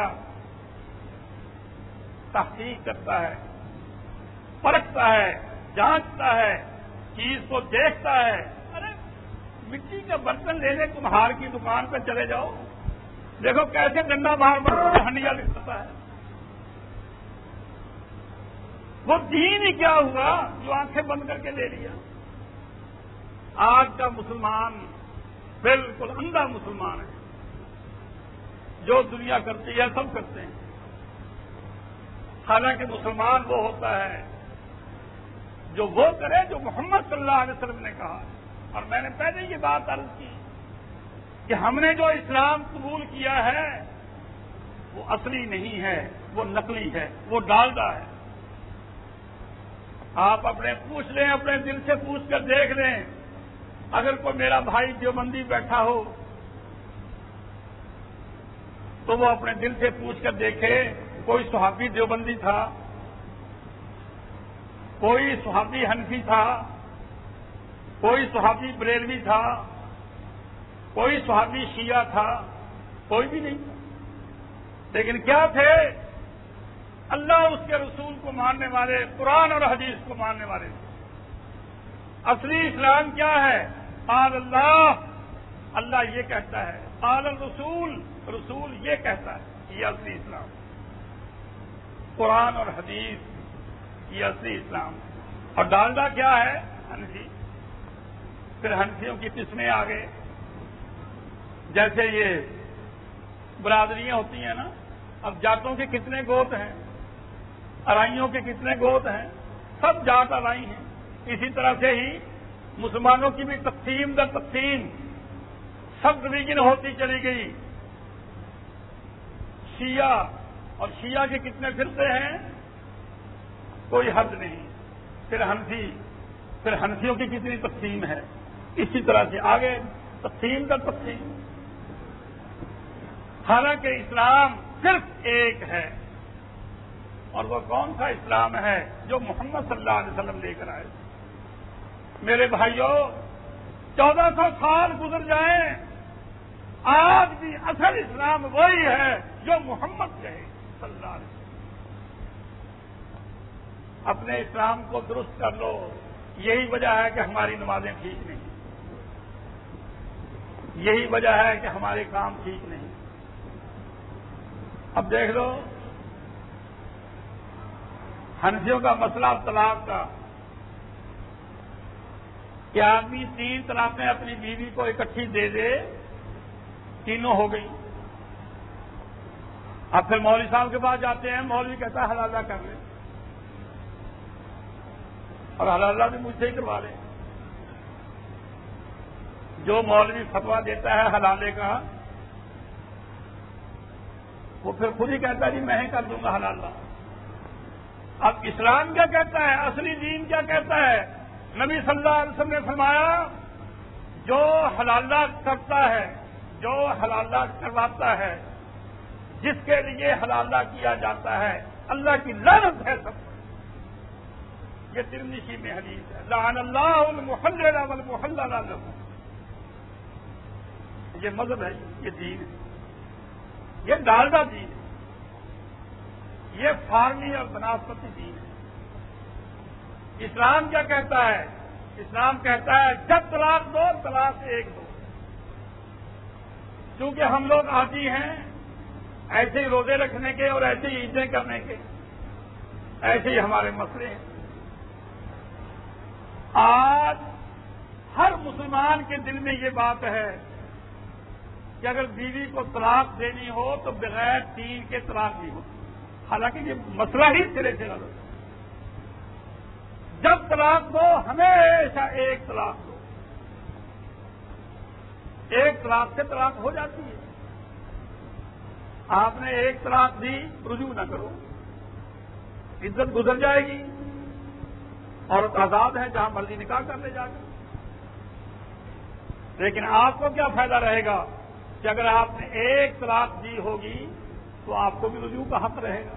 تحقیق کرتا ہے، پرکھتا ہے، جانچتا ہے، چیز کو دیکھتا ہے۔ ارے مٹی کا برتن لینے کمہار کی دکان پہ چلے جاؤ، دیکھو کیسے ڈنڈا مار مار ہنڈیا لکھتا ہے۔ وہ دین ہی کیا ہوا جو آنکھیں بند کر کے لے لیا۔ آج کا مسلمان بالکل اندھا مسلمان ہے، جو دنیا کرتی ہے سب کرتے ہیں۔ حالانکہ مسلمان وہ ہوتا ہے جو وہ کرے جو محمد صلی اللہ علیہ وسلم نے کہا۔ اور میں نے پہلے یہ بات عرض کی کہ ہم نے جو اسلام قبول کیا ہے وہ اصلی نہیں ہے، وہ نقلی ہے، وہ ڈالڈا ہے۔ آپ اپنے پوچھ لیں، اپنے دل سے پوچھ کر دیکھ لیں، اگر کوئی میرا بھائی دیوبندی بیٹھا ہو تو وہ اپنے دل سے پوچھ کر دیکھے کوئی صحابی دیوبندی تھا، کوئی صحابی حنفی تھا، کوئی صحابی بریلوی تھا، کوئی صحابی شیعہ تھا، کوئی بھی نہیں تھا۔ لیکن کیا تھے؟ اللہ اس کے رسول کو ماننے والے، قرآن اور حدیث کو ماننے والے تھے۔ اصلی اسلام کیا ہے؟ قال اللہ، اللہ یہ کہتا ہے، قال الرسول، رسول یہ کہتا ہے، یہ اصلی اسلام۔ قرآن اور حدیث، یہ اصلی اسلام۔ اور ڈالڈا کیا ہے؟ حنفی۔ پھر حنفیوں کی قسمیں آ گئے، جیسے یہ برادریاں ہوتی ہیں نا، اب جاتوں کے کتنے گوت ہیں، ارائیوں کے کتنے گوت ہیں، سب جات ارائی ہیں۔ اسی طرح سے ہی مسلمانوں کی بھی تقسیم در تقسیم سب ڈویژن ہوتی چلی گئی۔ شیعہ، اور شیعہ کے کتنے فرقے ہیں، کوئی حد نہیں۔ پھر حنفی، پھر حنفیوں کی کتنی تقسیم ہے، اسی طرح سے آگے تقسیم کا تقسیم. حالانکہ اسلام صرف ایک ہے، اور وہ کون سا اسلام ہے؟ جو محمد صلی اللہ علیہ وسلم لے کر آئے. میرے بھائیوں، 1400 سال گزر جائیں، آج بھی اصل اسلام وہی ہے جو محمد کہے صلی اللہ علیہ وسلم. اپنے اسلام کو درست کر لو. یہی وجہ ہے کہ ہماری نمازیں ٹھیک نہیں، یہی وجہ ہے کہ ہمارے کام ٹھیک نہیں. اب دیکھ لو حنفیوں کا مسئلہ طلاق کا، کہ آدمی 3 طلاقیں اپنی بیوی کو اکٹھی دے دے، تینوں ہو گئی. اب پھر مولوی صاحب کے پاس جاتے ہیں، مولوی کہتا ہے حلالہ کر لیں، اور حلالہ بھی مجھ سے ہی کروا لیں. جو مولوی فتویٰ دیتا ہے حلالے کا، وہ پھر خود ہی کہتا ہے جی میں ہی کر دوں گا حلالہ. اب اسلام کیا کہتا ہے؟ اصلی دین کیا کہتا ہے؟ نبی صلی اللہ علیہ وسلم نے فرمایا جو حلالہ کرتا ہے، جو حلالہ کرواتا ہے، جس کے لیے حلالہ کیا جاتا ہے، اللہ کی لعنت ہے سب. یہ ترمذی میں حدیث ہے، لعن اللہ المحلل والمحلل له. یہ مذہب ہے، یہ دین ہے، یہ ڈالڈا دین ہے، یہ فارمی اور بناسپتی دین ہے. اسلام کیا کہتا ہے؟ اسلام کہتا ہے جب طلاق دو، طلاق ایک دو. کیونکہ ہم لوگ عادی ہیں ایسے ہی روزے رکھنے کے اور ایسے ہی عیدیں کرنے کے، ایسے ہی ہمارے مسئلے ہیں. آج ہر مسلمان کے دل میں یہ بات ہے کہ اگر بیوی کو طلاق دینی ہو تو بغیر 3 کے طلاق نہیں ہوتی. حالانکہ یہ مسئلہ ہی سرے سے غلط ہے. جب طلاق دو ہمیشہ ایک طلاق دو. ایک طلاق سے طلاق ہو جاتی ہے. آپ نے ایک طلاق دی، رجوع نہ کرو، عزت گزر جائے گی. عورت آزاد ہے، جہاں مرضی نکاح کر لے جا کر. لیکن آپ کو کیا فائدہ رہے گا کہ اگر آپ نے ایک طلاق دی ہوگی تو آپ کو بھی رجوع کا حق رہے گا.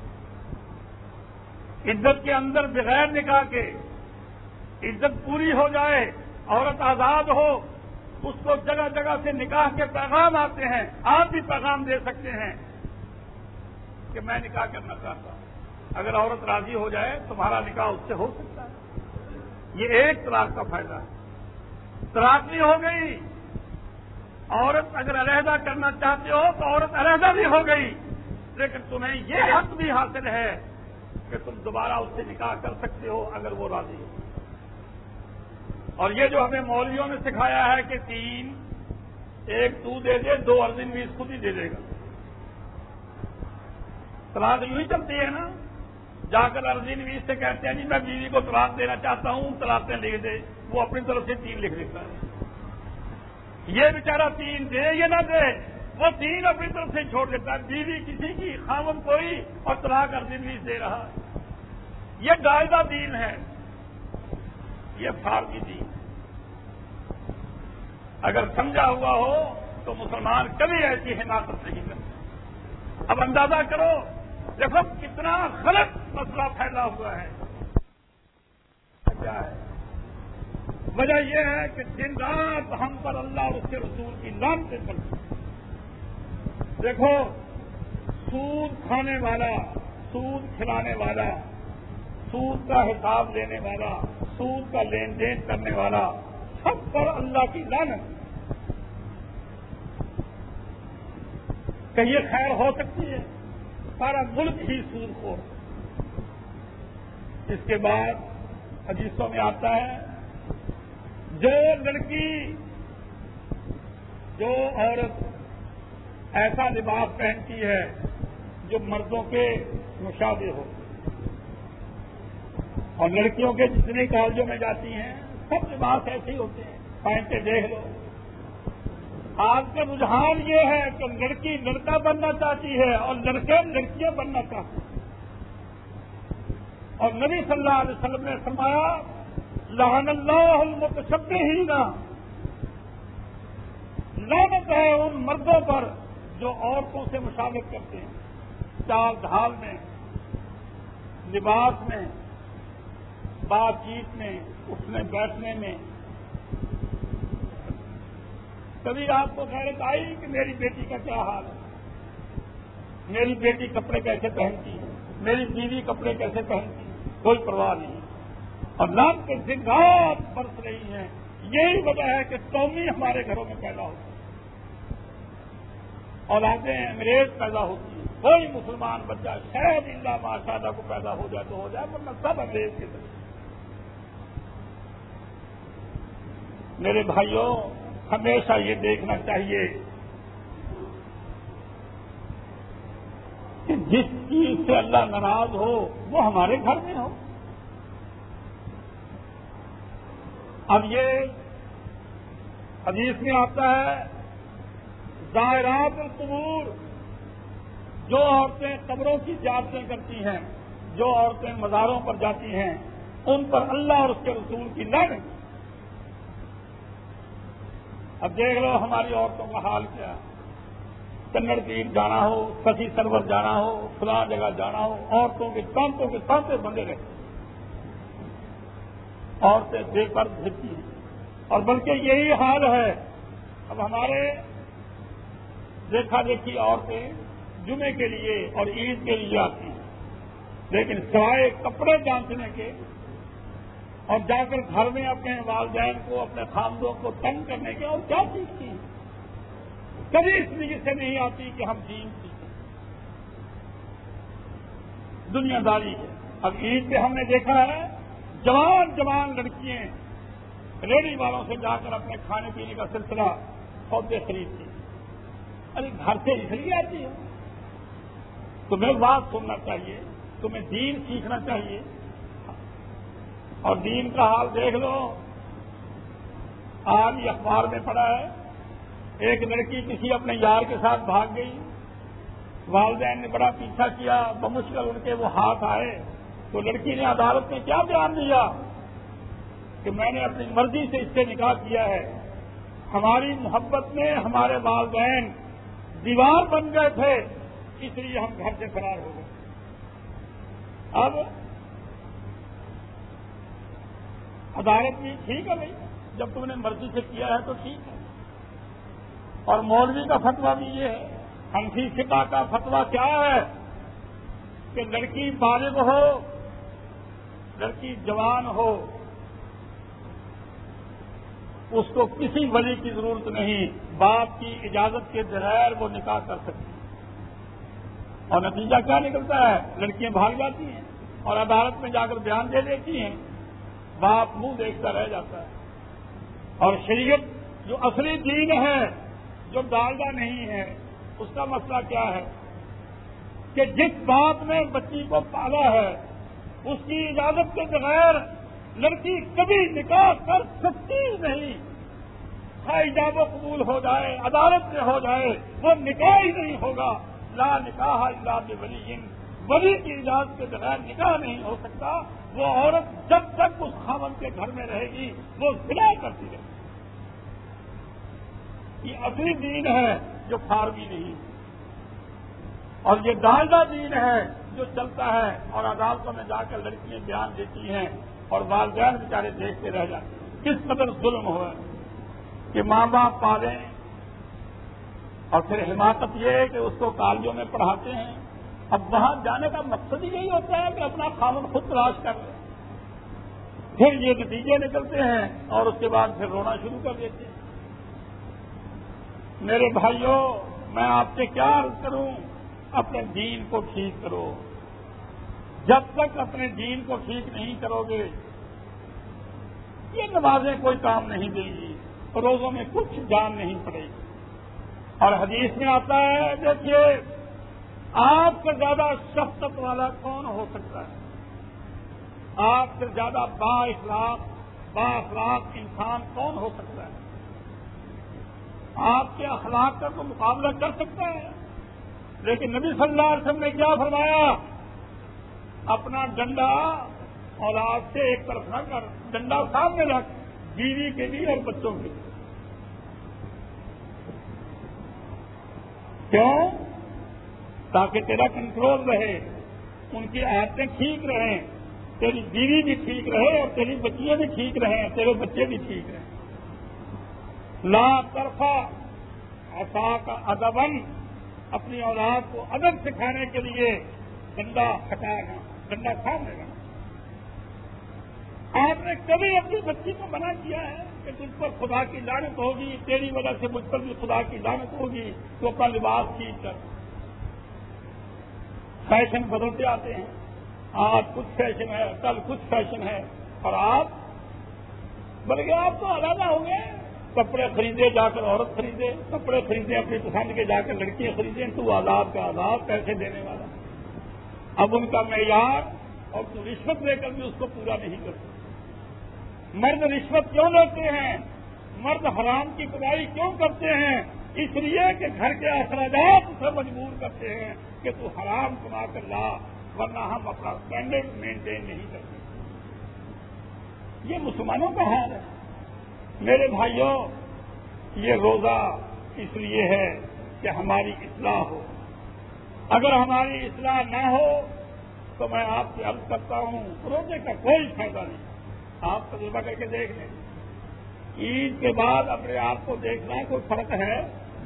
عزت کے اندر بغیر نکاح کے عزت پوری ہو جائے، عورت آزاد ہو، اس کو جگہ جگہ سے نکاح کے پیغام آتے ہیں. آپ بھی پیغام دے سکتے ہیں کہ میں نکاح کرنا چاہتا ہوں. اگر عورت راضی ہو جائے تمہارا نکاح اس سے ہو سکتا ہے. یہ ایک طلاق کا فائدہ ہے. طلاق نہیں ہو گئی، عورت اگر علیحدہ کرنا چاہتے ہو تو عورت علیحدہ بھی ہو گئی، لیکن تمہیں یہ حق بھی حاصل ہے کہ تم دوبارہ اس سے نکاح کر سکتے ہو اگر وہ راضی ہو. اور یہ جو ہمیں مولویوں نے سکھایا ہے کہ 3، ایک تو دے دے، 2 عرض نویس خود ہی دے دے گا. طلاق یوں ہی چلتی ہے نا. جا کر عرضی نویس سے کہتے ہیں جی میں بیوی کو طلاق دینا چاہتا ہوں، طلاقیں لکھ دے. وہ اپنی طرف سے 3 لکھ دیتا ہے. یہ بیچارہ 3 دے یا نہ دے، وہ 3 اپنی طرف سے چھوڑ دیتا ہے. بیوی کسی کی، خاوند کوئی، اور طلاق عرضی نویس دے رہا ہے. یہ ڈالڈا دین ہے، یہ فارسی دین. اگر سمجھا ہوا ہو تو مسلمان کبھی ایسی حماقت نہیں کرتے. اب اندازہ کرو، دیکھو کتنا غلط مسئلہ پھیلا ہوا ہے. کیا ہے وجہ؟ یہ ہے کہ دن رات ہم پر اللہ اور اس کے رسول کی لعنتیں پڑتی ہیں. دیکھو، سود کھانے والا، سود کھلانے والا، سود کا حساب لینے والا، سود کا لین دین کرنے والا، سب پر اللہ کی لعنت. کہ یہ خیر ہو سکتی ہے؟ سارا ملک ہی سود خور. اس کے بعد حدیثوں میں آتا ہے جو لڑکی، جو عورت ایسا لباس پہنتی ہے جو مردوں کے مشابہ ہو، اور لڑکیوں کے جتنے کالجوں میں جاتی ہیں سب لباس ایسے ہی ہوتے ہیں. پہن کے دیکھ لو. آج کا رجحان یہ ہے کہ لڑکی لڑکا بننا چاہتی ہے اور لڑکے لڑکیاں بننا چاہتے ہیں. اور نبی صلی اللہ علیہ وسلم نے فرمایا لعن اللہ المتشبہین، لعنت ہے ان مردوں پر جو عورتوں سے مشابہت کرتے ہیں، چال ڈھال میں، لباس میں، بات چیت میں، اٹھنے بیٹھنے میں۔ کبھی آپ کو خیرت آئی کہ میری بیٹی کا کیا حال ہے، میری بیٹی کپڑے کیسے پہنتی ہے، میری بیوی کپڑے کیسے پہنتی ہے؟ کوئی پرواہ نہیں۔ اور لعنت کے زنگات برس رہی ہیں۔ یہی وجہ ہے کہ قومی ہمارے گھروں میں پیدا ہوتی ہے، اولادیں انگریز پیدا ہوتی ہیں۔ کوئی مسلمان بچہ شاید اللہ ماشاءاللہ کو پیدا ہو جائے تو ہو جائے، ورنہ سب انگریز کے طرف۔ میرے بھائیوں، ہمیشہ یہ دیکھنا چاہیے کہ جس چیز سے اللہ ناراض ہو وہ ہمارے گھر میں ہو۔ اب یہ حدیث میں آتا ہے زائرات القبور، جو عورتیں قبروں کی زیارتیں کرتی ہیں، جو عورتیں مزاروں پر جاتی ہیں، ان پر اللہ اور اس کے رسول کی لعنت۔ اب دیکھ لو ہماری عورتوں کا حال کیا ہے، کنڑ تیر جانا ہو، سخی سرور جانا ہو، فلاں جگہ جانا ہو، عورتوں کے تانتے بندے رہتے، عورتیں بے پرد پھرتی ہیں۔ اور بلکہ یہی حال ہے، اب ہمارے دیکھا دیکھی عورتیں جمعے کے لیے اور عید کے لیے آتی ہیں، لیکن سوائے کپڑے جانچنے کے اور جا کر گھر میں اپنے والدین کو، اپنے خامدوں کو تنگ کرنے کے اور کیا سیکھتی ہیں؟ کبھی اس لیے سے نہیں آتی کہ ہم دین سیکھیں، دنیا داری ہے۔ اب عید پہ ہم نے دیکھا ہے جوان لڑکیاں ریڑھی والوں سے جا کر اپنے کھانے پینے کا سلسلہ سودے خریدتی ہیں۔ ارے گھر سے اس لیے آتی ہے، تمہیں بات سننا چاہیے، تمہیں دین سیکھنا چاہیے۔ اور دین کا حال دیکھ لو، آج یہ اخبار میں پڑا ہے، ایک لڑکی کسی اپنے یار کے ساتھ بھاگ گئی، والدین نے بڑا پیچھا کیا، بمشکل ان کے وہ ہاتھ آئے تو لڑکی نے عدالت میں کیا بیان دیا کہ میں نے اپنی مرضی سے اس سے نکاح کیا ہے، ہماری محبت میں ہمارے والدین دیوار بن گئے تھے، اس لیے ہم گھر سے فرار ہو گئے۔ اب عدالت بھی ٹھیک ہے بھائی، جب تم نے مرضی سے کیا ہے تو ٹھیک ہے۔ اور مولوی کا فتویٰ بھی یہ ہے، حنفی فقہ کا فتویٰ کیا ہے کہ لڑکی بالغ ہو، لڑکی جوان ہو، اس کو کسی ولی کی ضرورت نہیں، باپ کی اجازت کے بغیر وہ نکاح کر سکتی ہے۔ اور نتیجہ کیا نکلتا ہے؟ لڑکیاں بھاگ جاتی ہیں اور عدالت میں جا کر بیان دے دیتی ہیں، باپ منہ دیکھتا رہ جاتا ہے۔ اور شریعت جو اصلی دین ہے، جو ڈالڈا نہیں ہے، اس کا مسئلہ کیا ہے کہ جس باپ نے بچی کو پالا ہے اس کی اجازت کے بغیر لڑکی کبھی نکاح کر سکتی نہیں۔ خواہ ایجاب و قبول ہو جائے، عدالت میں ہو جائے، وہ نکاح ہی نہیں ہوگا۔ لا نکاح الا بولی، ولی کی اجازت کے بغیر نکاح نہیں ہو سکتا۔ وہ عورت جب تک اس خاوند کے گھر میں رہے گی وہ زنا کرتی رہے گی۔ یہ اصلی دین ہے جو فارغی نہیں، اور یہ ڈالڈا دین ہے جو چلتا ہے، اور عدالتوں میں جا کر لڑکیاں بیان دیتی ہیں اور والدین بیچارے دیکھتے رہ جاتے ہیں۔ کس قدر ظلم ہوا کہ ماں باپ پالیں اور پھر حماقت یہ ہے کہ اس کو کالجوں میں پڑھاتے ہیں۔ اب وہاں جانے کا مقصد ہی یہی ہوتا ہے کہ اپنا خاوند خود تلاش کر لیں، پھر یہ نتیجے نکلتے ہیں اور اس کے بعد پھر رونا شروع کر دیتے ہیں۔ میرے بھائیوں، میں آپ سے کیا عرض کروں؟ اپنے دین کو ٹھیک کرو۔ جب تک اپنے دین کو ٹھیک نہیں کرو گے، یہ نمازیں کوئی کام نہیں دیں گی، روزوں میں کچھ جان نہیں پڑے گی۔ اور حدیث میں آتا ہے، دیکھیے آپ سے زیادہ شفقت والا کون ہو سکتا ہے؟ آپ سے زیادہ با اخلاق انسان کون ہو سکتا ہے؟ آپ کے اخلاق کا تو مقابلہ کر سکتا ہے، لیکن نبی صلی اللہ علیہ وسلم نے کیا فرمایا؟ اپنا ڈنڈا اولاد سے ایک طرف نہ کر، ڈنڈا سامنے رکھ، بیوی کے بھی اور بچوں کے بھی۔ کیوں؟ تاکہ تیرا کنٹرول رہے، ان کی عادتیں ٹھیک رہیں، تیری بیوی بھی ٹھیک رہے اور تیری بچیاں بھی ٹھیک رہیں، تیرے بچے بھی ٹھیک رہیں۔ لا ترفع عصاک ادبا، اپنی اولاد کو ادب سکھانے کے لیے ڈنڈا ہٹانا، ڈنڈا سامنے رکھنا۔ آپ نے کبھی اپنی بچی کو منع کیا ہے کہ تجھ پر خدا کی لعنت ہوگی، تیری وجہ سے مجھ پر بھی خدا کی لعنت ہوگی، تو اپنا لباس ٹھیک کر۔ فیشن بدلتے آتے ہیں، آج کچھ فیشن ہے، کل کچھ فیشن ہے، اور آپ بلکہ آپ تو علیحدہ ہو گئے۔ کپڑے خریدے جا کر عورت خریدے، کپڑے خریدے اپنی پسند کے جا کر لڑکیاں خریدیں، تو آزاد کا آزاد، پیسے دینے والا۔ اب ان کا معیار، اور تو رشوت لے کر بھی اس کو پورا نہیں کرتے۔ مرد رشوت کیوں لیتے ہیں؟ مرد حرام کی کمائی کیوں کرتے ہیں؟ اس لیے کہ گھر کے اخراجات اسے مجبور کرتے ہیں کہ تو حرام کما کر لا، ورنہ ہم اپنا اسٹینڈرڈ مینٹین نہیں کرتے۔ یہ مسلمانوں کا حال ہے۔ میرے بھائیوں، یہ روزہ اس لیے ہے کہ ہماری اصلاح ہو۔ اگر ہماری اصلاح نہ ہو تو میں آپ سے عرض کرتا ہوں، روزے کا کوئی فائدہ نہیں۔ آپ تجربہ کر کے دیکھ لیں، عید کے بعد اپنے آپ کو دیکھنا کوئی فرق ہے؟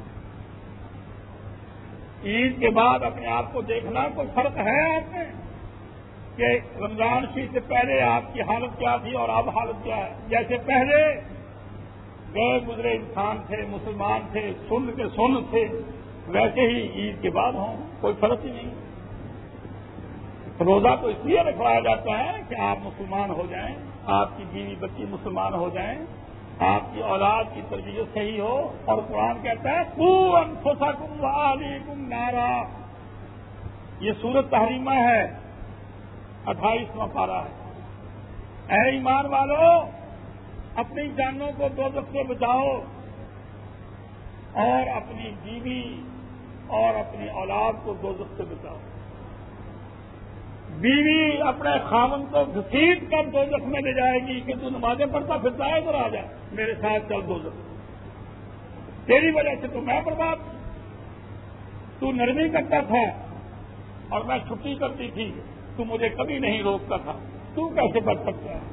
عید کے بعد اپنے آپ کو دیکھنا کوئی فرق ہے آپ میں کہ رمضان شریف سے پہلے آپ کی حالت کیا تھی اور اب حالت کیا ہے؟ جیسے پہلے گئے گزرے انسان تھے، مسلمان تھے، سن کے سن تھے، ویسے ہی عید کے بعد ہوں، کوئی فرق ہی نہیں۔ روزہ تو اس لیے رکھوایا جاتا ہے کہ آپ مسلمان ہو جائیں، آپ کی بیوی بچی مسلمان ہو جائیں، آپ کی اولاد کی تربیت صحیح ہو، اور قرآن کہتا ہے قوا انفسکم واہلیکم نارا۔ یہ سورۃ تحریمہ ہے، 28واں پارہ ہے۔ اے ایمان والو، اپنی جانوں کو دوزخ سے بچاؤ اور اپنی بیوی اور اپنی اولاد کو دوزخ سے بچاؤ۔ بیوی اپنے خاوند کو گھسیٹ کر دوزخ میں لے جائے گی کہ تو نمازیں پڑھتا پھرتا ہے، ادھر آ جا میرے ساتھ چل دوزخ، تیری وجہ سے تو میں برباد ہوں۔ تو نرمی کرتا تھا اور میں چھٹی کرتی تھی، تو مجھے کبھی نہیں روکتا تھا، تو کیسے بچ سکتا ہے؟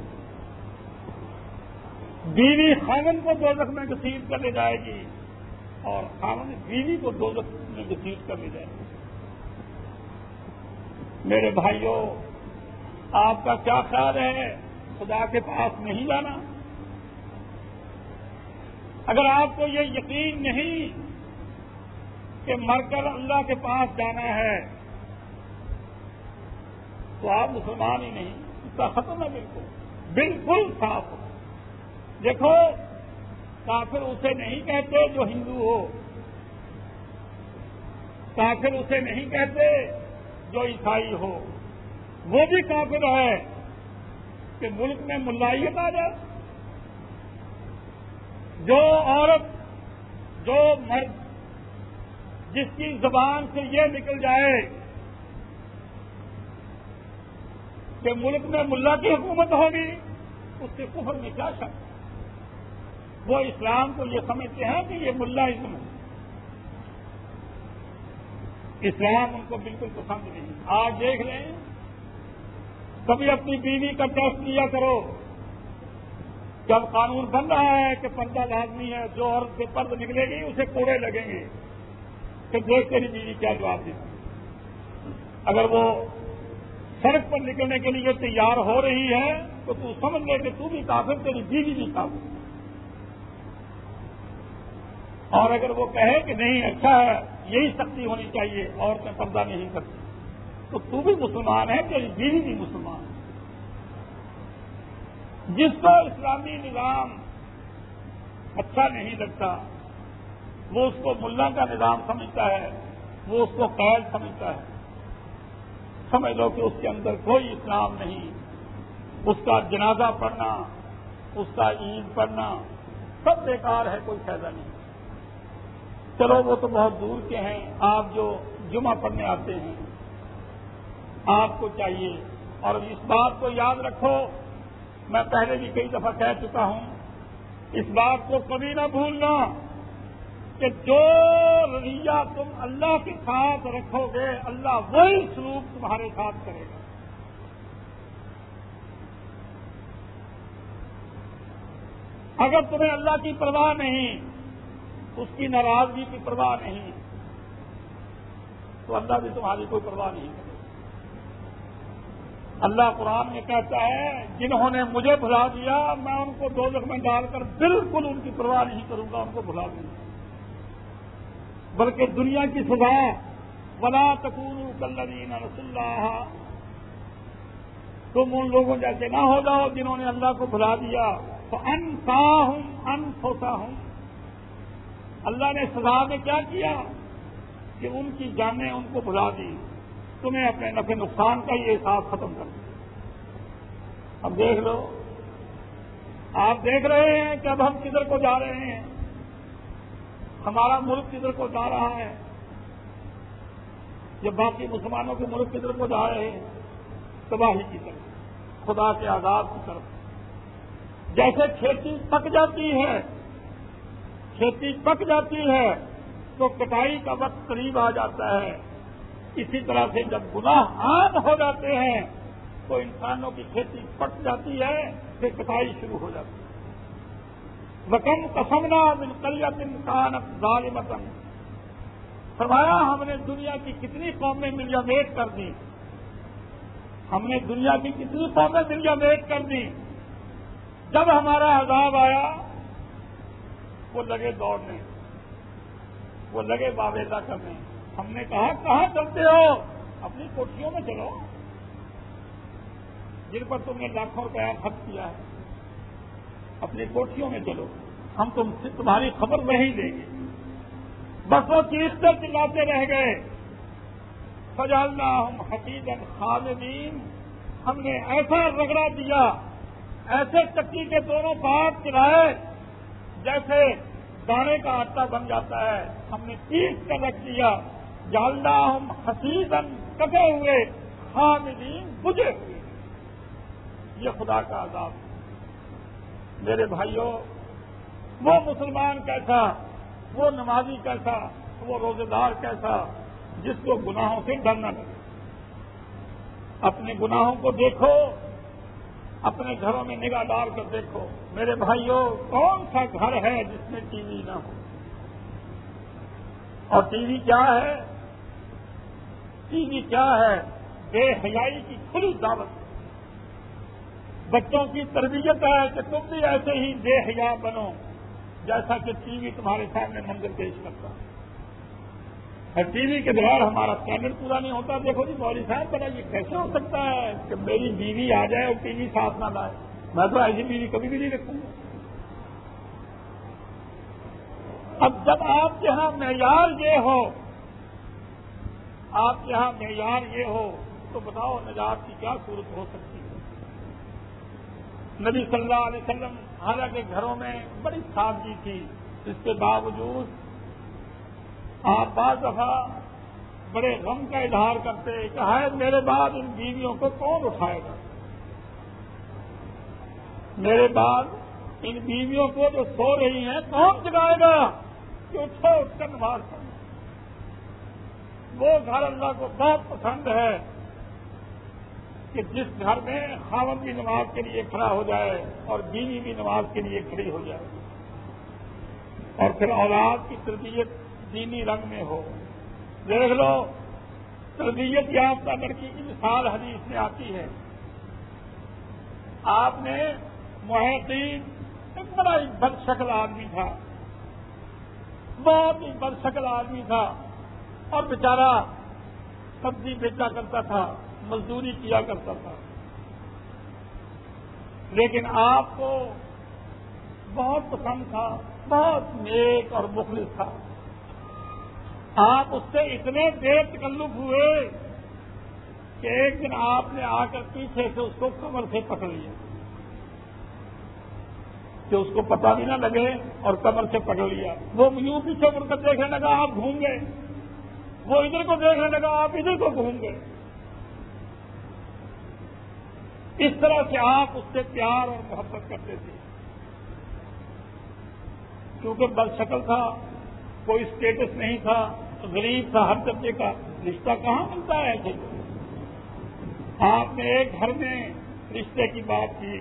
بیوی خاوند کو دوزخ میں گھسیٹ کر لے جائے گی اور خاوند بیوی کو دوزخ میں گھسیٹ کر لے جائے گی۔ میرے بھائیوں، آپ کا کیا خیال ہے؟ خدا کے پاس نہیں جانا؟ اگر آپ کو یہ یقین نہیں کہ مر کر اللہ کے پاس جانا ہے تو آپ مسلمان ہی نہیں، اس کا ختم ہے، بالکل صاف ہو۔ دیکھو، کافر اسے نہیں کہتے جو ہندو ہو، کافر اسے نہیں کہتے جو عیسائی ہو، وہ بھی کافر ہے کہ ملک میں ملائیت آ جائے۔ جو عورت، جو مرد جس کی زبان سے یہ نکل جائے کہ ملک میں ملا کی حکومت ہوگی، اس کے کفر میں کیا شک؟ وہ اسلام کو یہ سمجھتے ہیں کہ یہ ملاازم ہے، اسلام ان کو بالکل پسند نہیں۔ آج دیکھ لیں، کبھی اپنی بیوی کا ٹیسٹ لیا کرو، جب قانون بن رہا ہے کہ پردہ لازمی ہے، جو عورت سے پرد نکلے گی اسے کوڑے لگیں گے، کہ دیکھ تیری بیوی کیا جواب دیتی۔ اگر وہ سڑک پر نکلنے کے لیے تیار ہو رہی ہے تو تو سمجھ لے کہ تو بھی کافر، تیری بیوی بھی کافر۔ اور اگر وہ کہے کہ نہیں اچھا ہے، یہی سختی ہونی چاہیے، عورتیں پردہ نہیں کرتی، تو بھی مسلمان ہے، تیری بیوی بھی مسلمان ہے۔ جس کو اسلامی نظام اچھا نہیں لگتا، وہ اس کو ملا کا نظام سمجھتا ہے، وہ اس کو قید سمجھتا ہے۔ سمجھ لو کہ اس کے اندر کوئی اسلام نہیں۔ اس کا جنازہ پڑھنا، اس کا عید پڑھنا سب بیکار ہے، کوئی فائدہ نہیں۔ چلو وہ تو بہت دور کے ہیں، آپ جو جمعہ پڑھنے آتے ہیں، آپ کو چاہیے اور اس بات کو یاد رکھو، میں پہلے بھی کئی دفعہ کہہ چکا ہوں، اس بات کو کبھی نہ بھولنا کہ جو رویہ تم اللہ کے ساتھ رکھو گے اللہ وہی سلوک تمہارے ساتھ کرے گا۔ اگر تمہیں اللہ کی پرواہ نہیں، اس کی ناراضگی کی پرواہ نہیں، تو اللہ بھی تمہاری کوئی پرواہ نہیں کرے۔ اللہ قرآن میں کہتا ہے جنہوں نے مجھے بھلا دیا میں ان کو دوزخ میں ڈال کر بالکل ان کی پرواہ نہیں کروں گا، ان کو بھلا دوں گا، بلکہ دنیا کی سزا ولا تکونوا کالذین نسوا اللہ، تم ان لوگوں جیسے نہ ہو جاؤ جنہوں نے اللہ کو بھلا دیا، فانساہم انفسہم، اللہ نے سزا میں کیا کیا کہ ان کی جانیں ان کو بھلا دی، تمہیں اپنے نفع نقصان کا یہ احساس ختم کر دیا۔ اب دیکھ لو، آپ دیکھ رہے ہیں کہ اب ہم کدھر کو جا رہے ہیں، ہمارا ملک کدھر کو جا رہا ہے، جب باقی مسلمانوں کے ملک کدھر کو جا رہے ہیں، تباہی کی طرف، خدا کے عذاب کی طرف۔ جیسے کھیتی پک جاتی ہے، کھیتی پک جاتی ہے تو کٹائی کا وقت قریب آ جاتا ہے، اسی طرح سے جب گناہ عام ہو جاتے ہیں تو انسانوں کی کھیتی پک جاتی ہے، پھر کٹائی شروع ہو جاتی ہے۔ وَكَمْ قَصَمْنَا مِنْ قَرْيَةٍ كَانَتْ ظَالِمَةً، فرمایا ہم نے دنیا کی کتنی قومیں ملیا میٹ کر دی، ہم نے دنیا کی کتنی قومیں ملیا میٹ کر دی، جب ہمارا عذاب آیا وہ لگے دوڑنے، وہ لگے واویلا کرنے، ہم نے کہا کہاں چلتے ہو، اپنی کوٹھیوں میں چلو، جن پر تم نے لاکھوں روپیہ خرچ کیا ہے، اپنی کوٹھیوں میں چلو، ہم تمہاری خبر نہیں دیں گے۔ بس وہ چیختے چلاتے رہ گئے، فجعلناہم حصیدا خامدین، ہم نے ایسا رگڑا دیا، ایسے چکی کے دونوں پاٹ چلائے جیسے دانے کا آٹا بن جاتا ہے، ہم نے پیس کر رکھ دیا، جعلناہم حصیدا، کٹے ہوئے، خامدین، بجھے ہوئے۔ یہ خدا کا عذاب ہے۔ میرے بھائیوں، وہ مسلمان کیسا، وہ نمازی کیسا، وہ روزے دار کیسا جس کو گناہوں سے ڈر نہ لگے۔ اپنے گناہوں کو دیکھو، اپنے گھروں میں نگاہ ڈال کر دیکھو۔ میرے بھائیوں، کون سا گھر ہے جس میں ٹی وی نہ ہو؟ اور ٹی وی کیا ہے؟ ٹی وی کیا ہے؟ بے حیائی کی کھلی دعوت، بچوں کی تربیت ہے کہ تم بھی ایسے ہی بے حیا بنو جیسا کہ ٹی وی تمہارے سامنے منظر پیش کرتا ہے۔ اور ٹی وی کے بغیر ہمارا اسٹینڈرڈ پورا نہیں ہوتا۔ دیکھو جی مولوی صاحب، بڑا یہ کیسے ہو سکتا ہے کہ میری بیوی آ جائے اور ٹی وی ساتھ نہ لائے؟ میں تو ایسی بیوی کبھی بھی نہیں رکھوں گا۔ اب جب آپ کے یہاں معیار یہ ہو، آپ کے یہاں معیار یہ ہو، تو بتاؤ نجات کی کیا صورت ہو سکتی ہے؟ نبی صلی اللہ علیہ وسلم حالانکہ گھروں میں بڑی سادگی تھی، اس کے باوجود آپ بعض دفعہ بڑے غم کا اظہار کرتے کہ ہے میرے بعد ان بیویوں کو کون اٹھائے گا، میرے بعد ان بیویوں کو جو سو رہی ہیں کون جگائے گا کہ اٹھو، اٹھ کر نماز پڑھو۔ وہ گھر اللہ کو بہت پسند ہے کہ جس گھر میں خاوند بھی نماز کے لیے کھڑا ہو جائے اور بیوی بھی نماز کے لیے کھڑی ہو جائے، اور پھر اولاد کی تربیت دینی رنگ میں ہو۔ دیکھ لو، تربیت یافتہ لڑکی کی مثال حدیث میں آتی ہے۔ آپ نے محی الدین، ایک بڑا ہی بد شکل آدمی تھا، بہت ہی بد شکل آدمی تھا، اور بیچارہ سبزی بیچا کرتا تھا، مزدوری کیا کرتا تھا، لیکن آپ کو بہت پسند تھا، بہت نیک اور مخلص تھا۔ آپ اس سے اتنے دیر تکلف ہوئے کہ ایک دن آپ نے آ کر پیچھے سے اس کو کمر سے پکڑ لیا کہ اس کو پتہ بھی نہ لگے، اور کمر سے پکڑ لیا۔ وہ یوں پیچھے مڑ کر دیکھنے لگا، آپ گھوم گئے، وہ ادھر کو دیکھنے لگا، آپ ادھر کو گھوم گئے۔ اس طرح سے آپ اس سے پیار اور محبت کرتے تھے. کیونکہ بدشکل تھا, کوئی اسٹیٹس نہیں تھا, غریب تھا, ہر درجے کا, رشتہ کہاں ملتا ہے ایسے. آپ نے ایک گھر میں رشتے کی بات کی,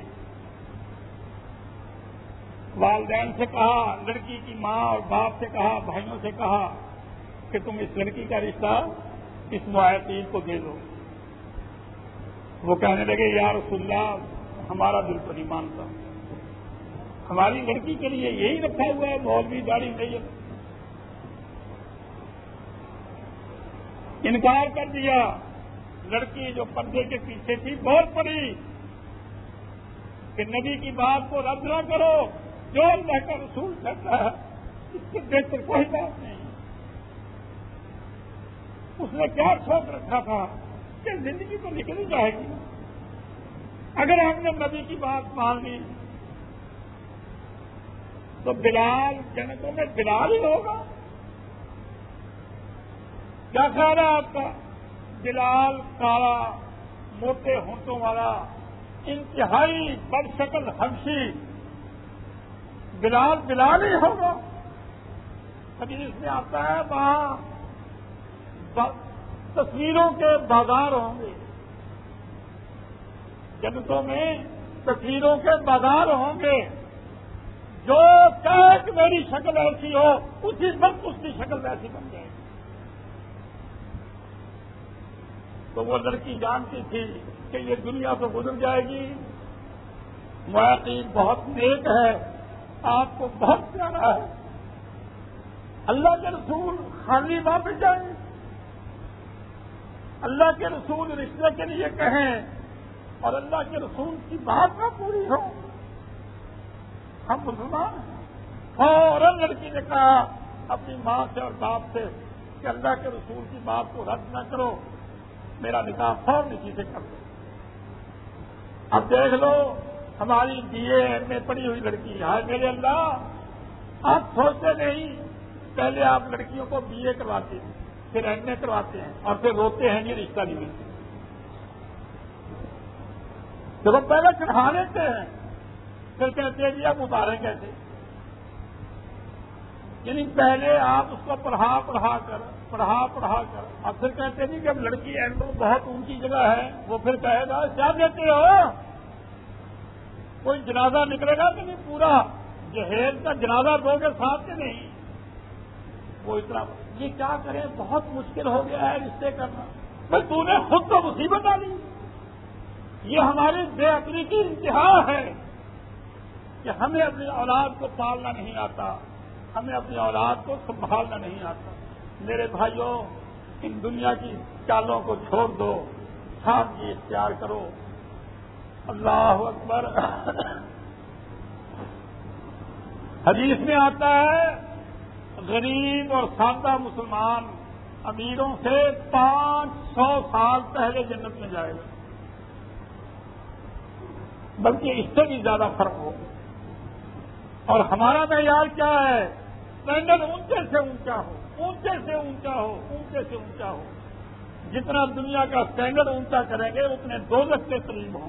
والدین سے کہا, لڑکی کی ماں اور باپ سے کہا, بھائیوں سے کہا کہ تم اس لڑکی کا رشتہ اس معاہدین کو دے دو. وہ کہنے لگے یا رسول اللہ ہمارا دل تو نہیں مانتا, ہماری لڑکی کے لیے یہی رکھا ہوا ہے مولوی داڑھی نہیں. انکار کر دیا. لڑکی جو پردے کے پیچھے تھی بہت پڑی کہ نبی کی بات کو رد نہ کرو, جو اللہ کا رسول کہتا ہے اس سے بہتر کوئی بات نہیں. اس نے کیا سوچ رکھا تھا کہ زندگی تو نکل جائے گی, اگر ہم نے نبی کی بات مان لی تو بلال جنتوں میں بلال ہی ہوگا. کیا خیال ہے آپ کا؟ بلال کالا, موٹے ہونٹوں والا, انتہائی بدشکل حبشی, بلال بلال ہی ہوگا. حدیث میں آتا ہے وہاں تصویروں کے بازار ہوں گے, جنتوں میں تصویروں کے بازار ہوں گے. جو کہے کہ میری شکل ایسی ہو اسی وقت اس کی شکل ویسی بن جائے گی. تو وہ لڑکی جانتی تھی کہ یہ دنیا تو گزر جائے گی. معاقب بہت نیک ہے, آپ کو بہت پیارا ہے, اللہ کے رسول خالی واپس جائیں, اللہ کے رسول رشتے کے لیے کہیں اور اللہ کے رسول کی بات نہ پوری ہو. ہم مسلمان ہیں. فوراً لڑکی نے کہا اپنی ماں سے اور باپ سے کہ اللہ کے رسول کی بات کو رد نہ کرو, میرا نکاح فوراً اسی سے کر دو. اب دیکھ لو ہماری بی اے ایم اے پڑھی ہوئی لڑکی, ہائے میرے اللہ, آپ سوچتے نہیں, پہلے آپ لڑکیوں کو بی اے کرواتے ہیں, پھر ایم اے کرواتے ہیں اور پھر روتے ہیں یہ رشتہ نہیں ملتا. جب پہلے چڑھا لیتے ہیں پھر کہتے ہیں جی اب اتاریں کیسے. یعنی پہلے آپ اس کو پڑھا کر اور پھر کہتے ہیں کہ اب لڑکی اینڈو بہت اونچی جگہ ہے, وہ پھر کہے گا کیا دیتے ہو, کوئی جنازہ نکلے گا کہ نہیں, پورا جہیز کا جنازہ دو گے ساتھ کے نہیں. وہ اتنا یہ کیا کریں, بہت مشکل ہو گیا ہے رشتے کرنا. بھائی تو نے خود تو مصیبت ڈالی. یہ ہماری بے عقلی کی انتہا ہے کہ ہمیں اپنی اولاد کو پالنا نہیں آتا, ہمیں اپنی اولاد کو سنبھالنا نہیں آتا. میرے بھائیوں, ان دنیا کی چالوں کو چھوڑ دو, سادگی اختیار کرو. اللہ اکبر. حدیث میں آتا ہے غریب اور سادہ مسلمان امیروں سے 500 سال پہلے جنت میں جائے گا, بلکہ اس سے بھی زیادہ فرق ہو. اور ہمارا معیار کیا ہے؟ اسٹینڈرڈ اونچے سے اونچا ہو, اونچے سے اونچا ہو, اونچے سے اونچا ہو. جتنا دنیا کا اسٹینڈرڈ اونچا کریں گے اتنے دوزخ کے قریب ہوں.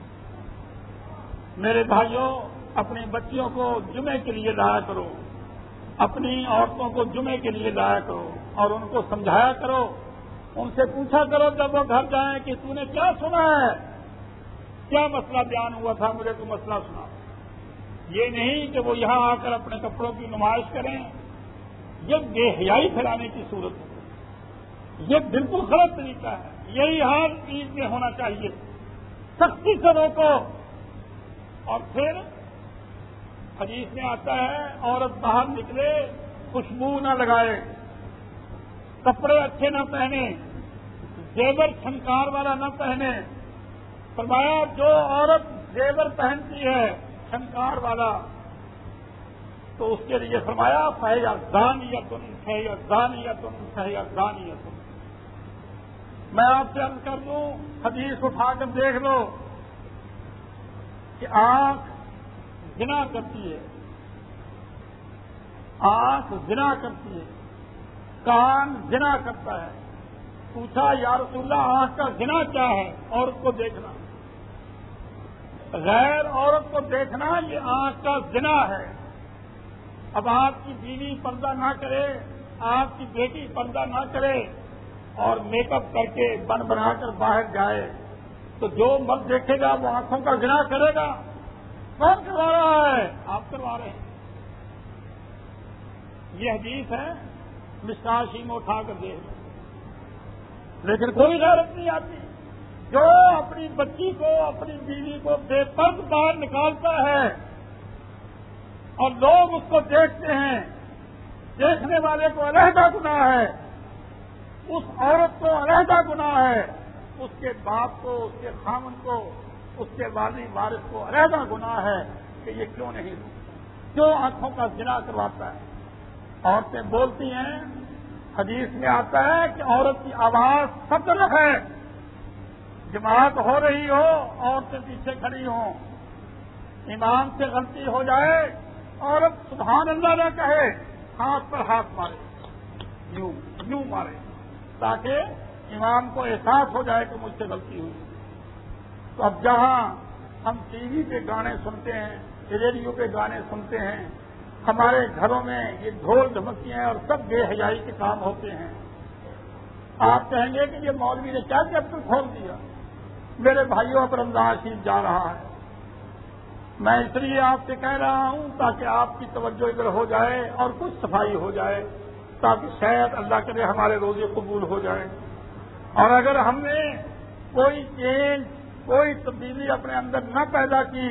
میرے بھائیوں, اپنی بچیوں کو جمعے کے لیے لایا کرو, اپنی عورتوں کو جمعے کے لیے لایا کرو اور ان کو سمجھایا کرو. ان سے پوچھا کرو جب وہ گھر جائیں کہ تو نے کیا سنا ہے, کیا مسئلہ بیان ہوا تھا, مجھے تو مسئلہ سنا. یہ نہیں کہ وہ یہاں آ کر اپنے کپڑوں کی نمائش کریں. یہ بے حیائی پھیلانے کی صورت ہے, یہ بالکل غلط طریقہ ہے. یہی حال عید میں ہونا چاہیے. سختی سے روکو. اور پھر حدیث میں آتا ہے عورت باہر نکلے خوشبو نہ لگائے, کپڑے اچھے نہ پہنے, زیور چھنکار والا نہ پہنے. فرمایا جو عورت زیور پہنتی ہے چھنکار والا تو اس کے لیے فرمایا فہیا زانیتن فہیا زانیتن فہیا زانیتن. میں آپ سے عرض کر دوں, حدیث اٹھا کر دیکھ لو کہ آنکھ زنا کرتی ہے, آنکھ زنا کرتی ہے, کان زنا کرتا ہے. پوچھا یا رسول اللہ آنکھ کا زنا کیا ہے؟ اور اس کو دیکھنا. غیر عورت کو دیکھنا یہ آنکھ کا زنا ہے. اب آپ کی بیوی پردہ نہ کرے، آپ کی بیٹی پردہ نہ کرے اور میک اپ کر کے بن بنا کر باہر جائے تو جو مرد دیکھے گا وہ آنکھوں کا زنا کرے گا. کون کروا رہا ہے؟ آپ کروا رہے ہیں. یہ حدیث ہے، مشکاشی میں اٹھا کر دیکھ لیں. لیکن کوئی غیرت نہیں آتی. جو اپنی بچی کو، اپنی بیوی کو بے پرد باہر نکالتا ہے اور لوگ اس کو دیکھتے ہیں، دیکھنے والے کو علیحدہ گناہ ہے، اس عورت کو علیحدہ گناہ ہے، اس کے باپ کو، اس کے خامن کو، اس کے والی وارث کو علیحدہ گناہ ہے کہ یہ کیوں نہیں، کیوں آنکھوں کا زنا کرواتا ہے. عورتیں بولتی ہیں، حدیث میں آتا ہے کہ عورت کی آواز سب طرف ہے. جماعت ہو رہی ہو، عورتیں پیچھے کھڑی ہوں، امام سے غلطی ہو جائے، عورت سبحان اللہ نہ کہے، ہاتھ پر ہاتھ مارے، یوں مارے، تاکہ امام کو احساس ہو جائے کہ مجھ سے غلطی ہوئی. تو اب جہاں ہم ٹی وی پہ گانے سنتے ہیں، ریڈیو پہ گانے سنتے ہیں، ہمارے گھروں میں یہ ڈھول دھمکیاں اور سب بے حیائی کے کام ہوتے ہیں. آپ کہیں گے کہ یہ مولوی نے کیا چیپٹر کھول دیا. میرے بھائیوں پر رمضان شریف جا رہا ہے، میں اس لیے آپ سے کہہ رہا ہوں تاکہ آپ کی توجہ ادھر ہو جائے اور کچھ صفائی ہو جائے، تاکہ شاید اللہ کرے ہمارے روزے قبول ہو جائیں. اور اگر ہم نے کوئی چینج، کوئی تبدیلی اپنے اندر نہ پیدا کی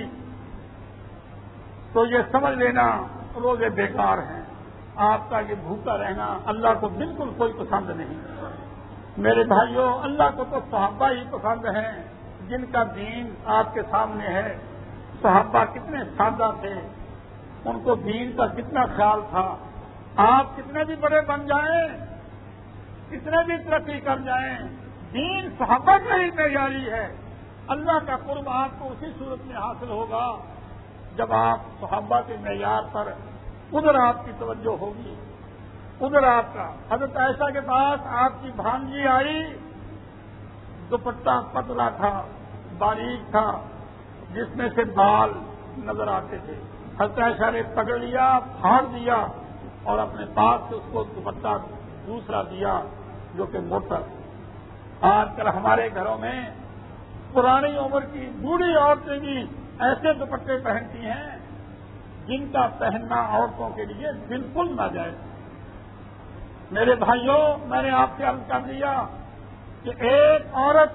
تو یہ سمجھ لینا روزے بیکار ہیں. آپ کا یہ بھوکا رہنا اللہ کو بالکل کوئی پسند نہیں. میرے بھائیوں، اللہ کو تو صحابہ ہی پسند ہیں جن کا دین آپ کے سامنے ہے. صحابہ کتنے سادہ تھے، ان کو دین کا کتنا خیال تھا. آپ کتنے بھی بڑے بن جائیں، کتنے بھی ترقی کر جائیں، دین صحابہ کا ہی معیاری ہے. اللہ کا قرب آپ کو اسی صورت میں حاصل ہوگا جب آپ صحابہ کے معیار پر ادھر آپ کی توجہ ہوگی، ادھر آپ کا. حضرت عائشہ کے پاس آپ کی بھانجی آئی، دوپٹہ پتلا تھا، باریک تھا، جس میں سے بال نظر آتے تھے. حضرت عائشہ نے پکڑ لیا، پھاڑ دیا اور اپنے پاس سے اس کو دوپٹہ دوسرا دیا جو کہ موٹا. آج کل ہمارے گھروں میں پرانی عمر کی بوڑھی عورتیں بھی ایسے دوپٹے پہنتی ہیں جن کا پہننا عورتوں کے لیے بالکل ناجائز. میرے بھائیوں، میں نے آپ سے عرض کر دیا کہ ایک عورت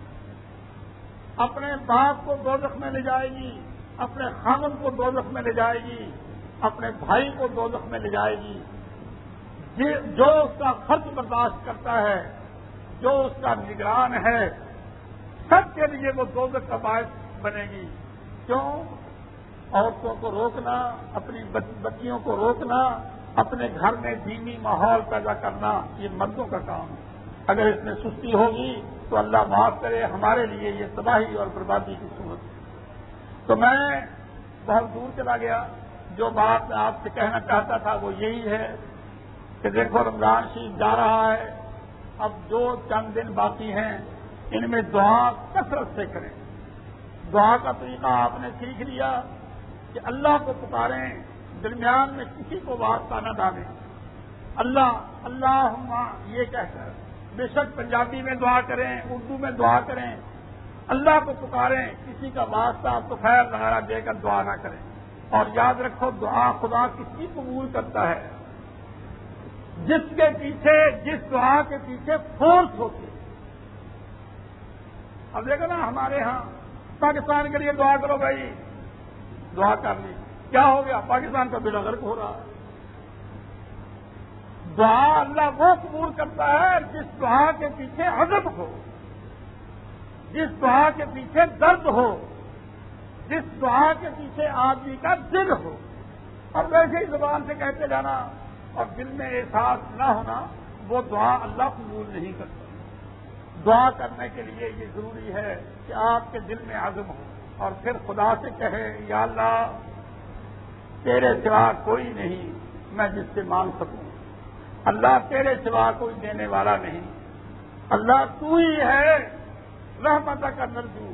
اپنے باپ کو دوزخ میں لے جائے گی، اپنے خامن کو دوزخ میں لے جائے گی، اپنے بھائی کو دوزخ میں لے جائے گی. جو اس کا خرچ برداشت کرتا ہے، جو اس کا نگران ہے، سب کے لیے وہ دوزخ کا باعث بنے گی. کیوں؟ عورتوں کو روکنا، اپنی بچیوں کو روکنا، اپنے گھر میں دینی ماحول پیدا کرنا، یہ مردوں کا کام ہے. اگر اس میں سستی ہوگی تو اللہ معاف کرے، ہمارے لیے یہ تباہی اور بربادی کی صورت ہے. تو میں بہت دور چلا گیا. جو بات میں آپ سے کہنا چاہتا تھا وہ یہی ہے کہ دیکھو رمضان شریف جا رہا ہے، اب جو چند دن باقی ہیں ان میں دعا کثرت سے کریں. دعا کا طریقہ آپ نے سیکھ لیا کہ اللہ کو پکاریں، درمیان میں کسی کو واسطہ نہ ڈالیں. اللہم یہ کہہ کر، بے شک پنجابی میں دعا کریں، اردو میں دعا کریں، اللہ کو پکاریں، کسی کا واسطہ تو خیر وغیرہ دے کر دعا نہ کریں. اور یاد رکھو دعا خدا کس کی قبول کرتا ہے؟ جس کے پیچھے، جس دعا کے پیچھے فورس ہوتی ہے. اب دیکھو نا ہمارے ہاں پاکستان کے لیے دعا کرو بھائی، دعا کر لی، کیا ہو گیا؟ پاکستان کا بیڑا غرق ہو رہا ہے. دعا اللہ وہ قبول کرتا ہے جس دعا کے پیچھے عزم ہو، جس دعا کے پیچھے درد ہو، جس دعا کے پیچھے آدمی کا دل ہو. اور ویسے ہی زبان سے کہتے جانا اور دل میں احساس نہ ہونا، وہ دعا اللہ قبول نہیں کرتا. دعا کرنے کے لیے یہ ضروری ہے کہ آپ کے دل میں عزم ہو اور پھر خدا سے کہے یا اللہ تیرے سوا کوئی نہیں میں جس سے مانگ سکوں. اللہ تیرے سوا کوئی دینے والا نہیں. اللہ تو ہی ہے رحمت کا نرجو،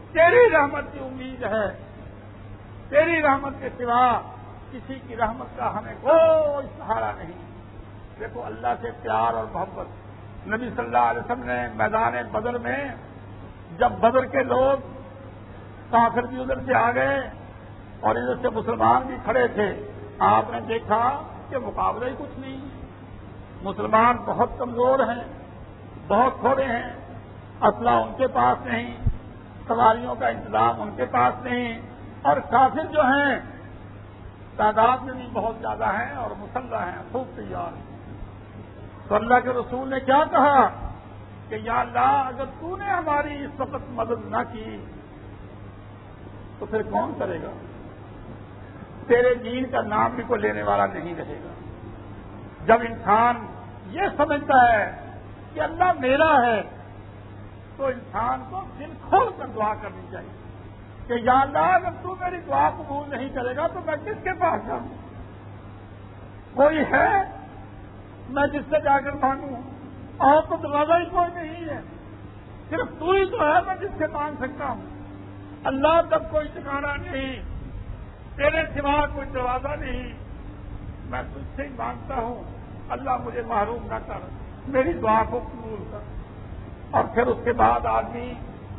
تیری رحمت کی امید ہے، تیری رحمت کے سوا کسی کی رحمت کا ہمیں کوئی سہارا نہیں۔ دیکھو اللہ سے پیار اور محبت۔ نبی صلی اللہ علیہ وسلم نے میدان بدر میں جب بدر کے لوگ کافر بھی ادھر سے آ گئے اور ادھر سے مسلمان بھی کھڑے تھے، آپ نے دیکھا کہ مقابلہ ہی کچھ نہیں، مسلمان بہت کمزور ہیں، بہت تھوڑے ہیں، اسلحہ ان کے پاس نہیں، سواریوں کا انتظام ان کے پاس نہیں، اور کافر جو ہیں تعداد میں بھی بہت زیادہ ہیں اور مسلح ہیں، خوب تیار ہیں۔ تو اللہ کے رسول نے کیا کہا کہ یا اللہ اگر تو نے ہماری اس وقت مدد نہ کی تو پھر کون کرے گا؟ تیرے دین کا نام بھی کوئی لینے والا نہیں رہے گا۔ جب انسان یہ سمجھتا ہے کہ اللہ میرا ہے تو انسان کو دل کھول کر دعا کرنی چاہیے کہ یا اللہ اگر تو میری دعا قبول نہیں کرے گا تو میں کس کے پاس جاؤں؟ کوئی ہے میں جس سے جا کر مانگوں؟ اور تو دروازہ ہی کوئی نہیں ہے، صرف تو ہی تو ہے میں جس سے مانگ سکتا ہوں۔ اللہ تب کوئی ٹھکانا نہیں، تیرے سوا کوئی دروازہ نہیں، میں تجھ سے ہی مانگتا ہوں، اللہ مجھے محروم نہ کر، میری دعا کو قبول کر۔ اور پھر اس کے بعد آدمی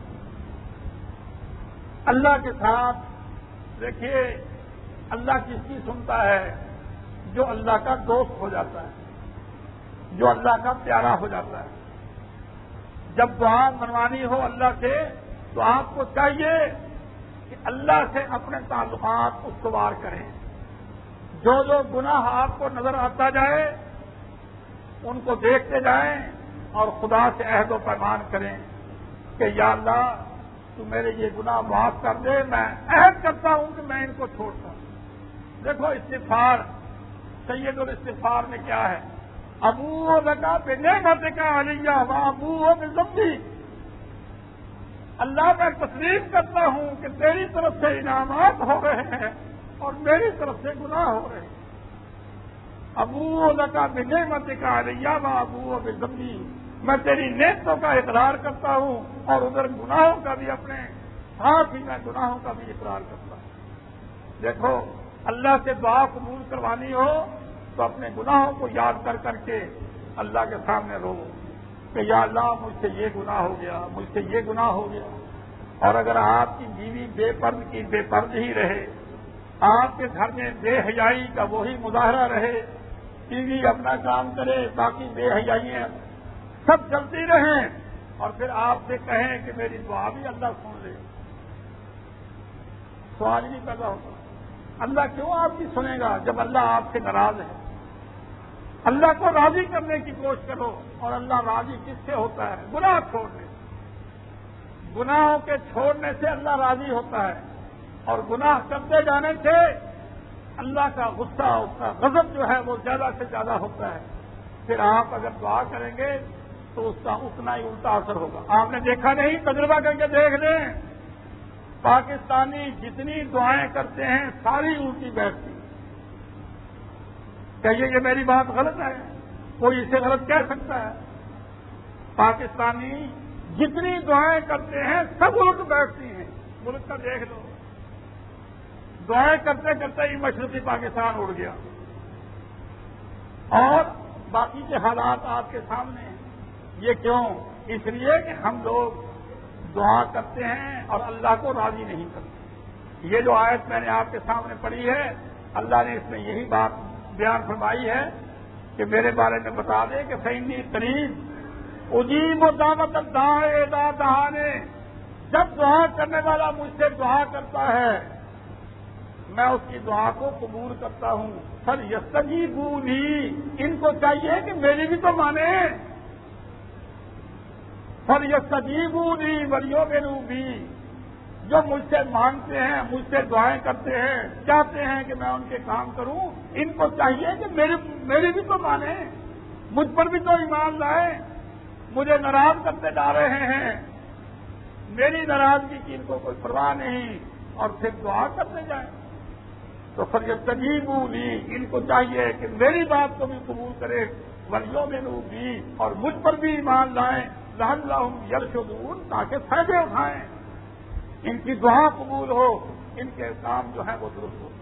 اللہ کے ساتھ، دیکھیے اللہ کس کی سنتا ہے؟ جو اللہ کا دوست ہو جاتا ہے، جو اللہ کا پیارا ہو جاتا ہے۔ جب دعا منوانی ہو اللہ سے تو آپ کو چاہیے کہ اللہ سے اپنے تعلقات استوار کریں۔ جو جو گناہ آپ کو نظر آتا جائے ان کو دیکھتے جائیں اور خدا سے عہد و پیمان کریں کہ یا اللہ تو میرے یہ گناہ معاف کر دے، میں عہد کرتا ہوں کہ میں ان کو چھوڑتا ہوں۔ دیکھو استغفار، سید الاستغفار میں کیا ہے؟ ابو لکا بنعمتک علیہ و ابو بذنبی، اللہ میں تسلیم کرتا ہوں کہ تیری طرف سے انعامات ہو رہے ہیں اور میری طرف سے گناہ ہو رہے ہیں۔ ابو لکا بنعمتک علیہ و ابو بذنبی، میں تیری نعمتوں کا اقرار کرتا ہوں اور ادھر گناہوں کا بھی، اپنے ساتھ ہی میں گناہوں کا بھی اقرار کرتا ہوں۔ دیکھو اللہ سے دعا قبول کروانی ہو تو اپنے گناہوں کو یاد کر کر کے اللہ کے سامنے رو کہ یا اللہ مجھ سے یہ گناہ ہو گیا، مجھ سے یہ گناہ ہو گیا۔ اور اگر آپ کی بیوی بے پرد کی بے پرد ہی رہے، آپ کے گھر میں بے حیائی کا وہی مظاہرہ رہے، ٹی وی اپنا کام کرے، باقی بے حیائیاں سب چلتی رہیں، اور پھر آپ سے کہیں کہ میری دعا بھی اللہ سن لے، سوال نہیں پیدا ہوتا۔ اللہ کیوں آپ کی سنے گا جب اللہ آپ سے ناراض ہے؟ اللہ کو راضی کرنے کی کوشش کرو، اور اللہ راضی کس سے ہوتا ہے؟ گناہ چھوڑنے، گناہوں کے چھوڑنے سے اللہ راضی ہوتا ہے، اور گناہ کرتے جانے سے اللہ کا غصہ، اس کا غضب جو ہے وہ زیادہ سے زیادہ ہوتا ہے۔ پھر آپ اگر دعا کریں گے تو اس کا اتنا ہی الٹا اثر ہوگا۔ آپ نے دیکھا نہیں؟ تجربہ کر کے دیکھ لیں، پاکستانی جتنی دعائیں کرتے ہیں ساری الٹی بیٹھتی۔ کہیے کہ میری بات غلط ہے، کوئی اسے غلط کہہ سکتا ہے؟ پاکستانی جتنی دعائیں کرتے ہیں سب الٹ بیٹھتی ہیں۔ ملک کا دیکھ لو، دعائیں کرتے کرتے ہی مشرقی پاکستان اڑ گیا، اور باقی کے حالات آپ کے سامنے ہیں۔ یہ کیوں؟ اس لیے کہ ہم لوگ دعا کرتے ہیں اور اللہ کو راضی نہیں کرتے۔ یہ جو آیت میں نے آپ کے سامنے پڑھی ہے، اللہ نے اس میں یہی بات بیان فرمائی ہے کہ میرے بارے میں بتا دے کہ فإنی قریب اجیب دعوت الداعی اذا دعانی، جب دعا کرنے والا مجھ سے دعا کرتا ہے میں اس کی دعا کو قبول کرتا ہوں۔ فلیستجیبوا لی، ان کو چاہیے کہ میری بھی تو مانے۔ فلیستجیبوا لی ولیؤمنوا بی، جو مجھ سے مانگتے ہیں، مجھ سے دعائیں کرتے ہیں، چاہتے ہیں کہ میں ان کے کام کروں، ان کو چاہیے کہ میری بھی تو مانے، مجھ پر بھی تو ایمان لائے۔ مجھے ناراض کرتے جا رہے ہیں، میری ناراضگی کی ان کو کوئی پرواہ نہیں، اور پھر دعا کرتے جائیں۔ تو فلیستجیبوا لی، ان کو چاہیے کہ میری بات کو بھی قبول کرے، ولیؤمنوا بی، اور مجھ پر بھی ایمان لائیں، لعلہم یرشدون، تاکہ فائدے اٹھائیں۔ ان کی دعا قبول ہو، ان کے کام جو ہیں وہ درست ہو.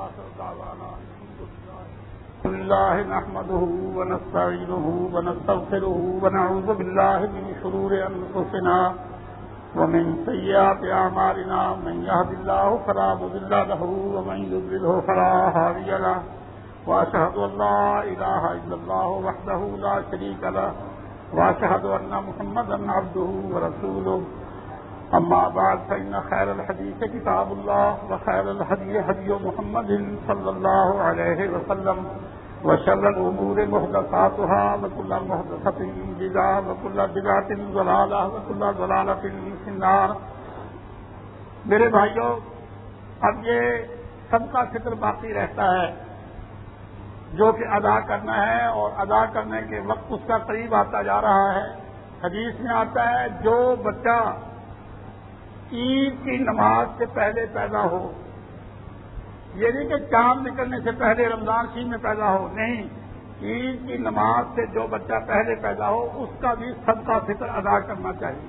بسم اللہ نحمده ونستعینه ونستغفره ونعوذ باللہ من شرور انفسنا ومن سیئات اعمالنا من يهد الله فلا مضل له ومن يضلل فلا هادي له واشهد ان لا اله الا الله وحده لا شريك له واشهد ان محمدا عبده ورسوله. اما بعد فان خير الحديث كتاب الله وخير الهدي هدي محمد صلى الله عليه وسلم وشر الامور محدثاتها وكل محدثة بدعة وكل بدعة ضلالة وكل ضلالة في النار. میرے بھائیوں، اب یہ صدقہ فطر باقی رہتا ہے جو کہ ادا کرنا ہے، اور ادا کرنے کے وقت اس کا قریب آتا جا رہا ہے. حدیث میں آتا ہے جو بچہ عید کی نماز سے پہلے پیدا ہو، یہ نہیں کہ چاند نکلنے سے پہلے رمضان شریف میں پیدا ہو، نہیں، عید کی نماز سے جو بچہ پہلے پیدا ہو اس کا بھی صدقہ فطر ادا کرنا چاہیے.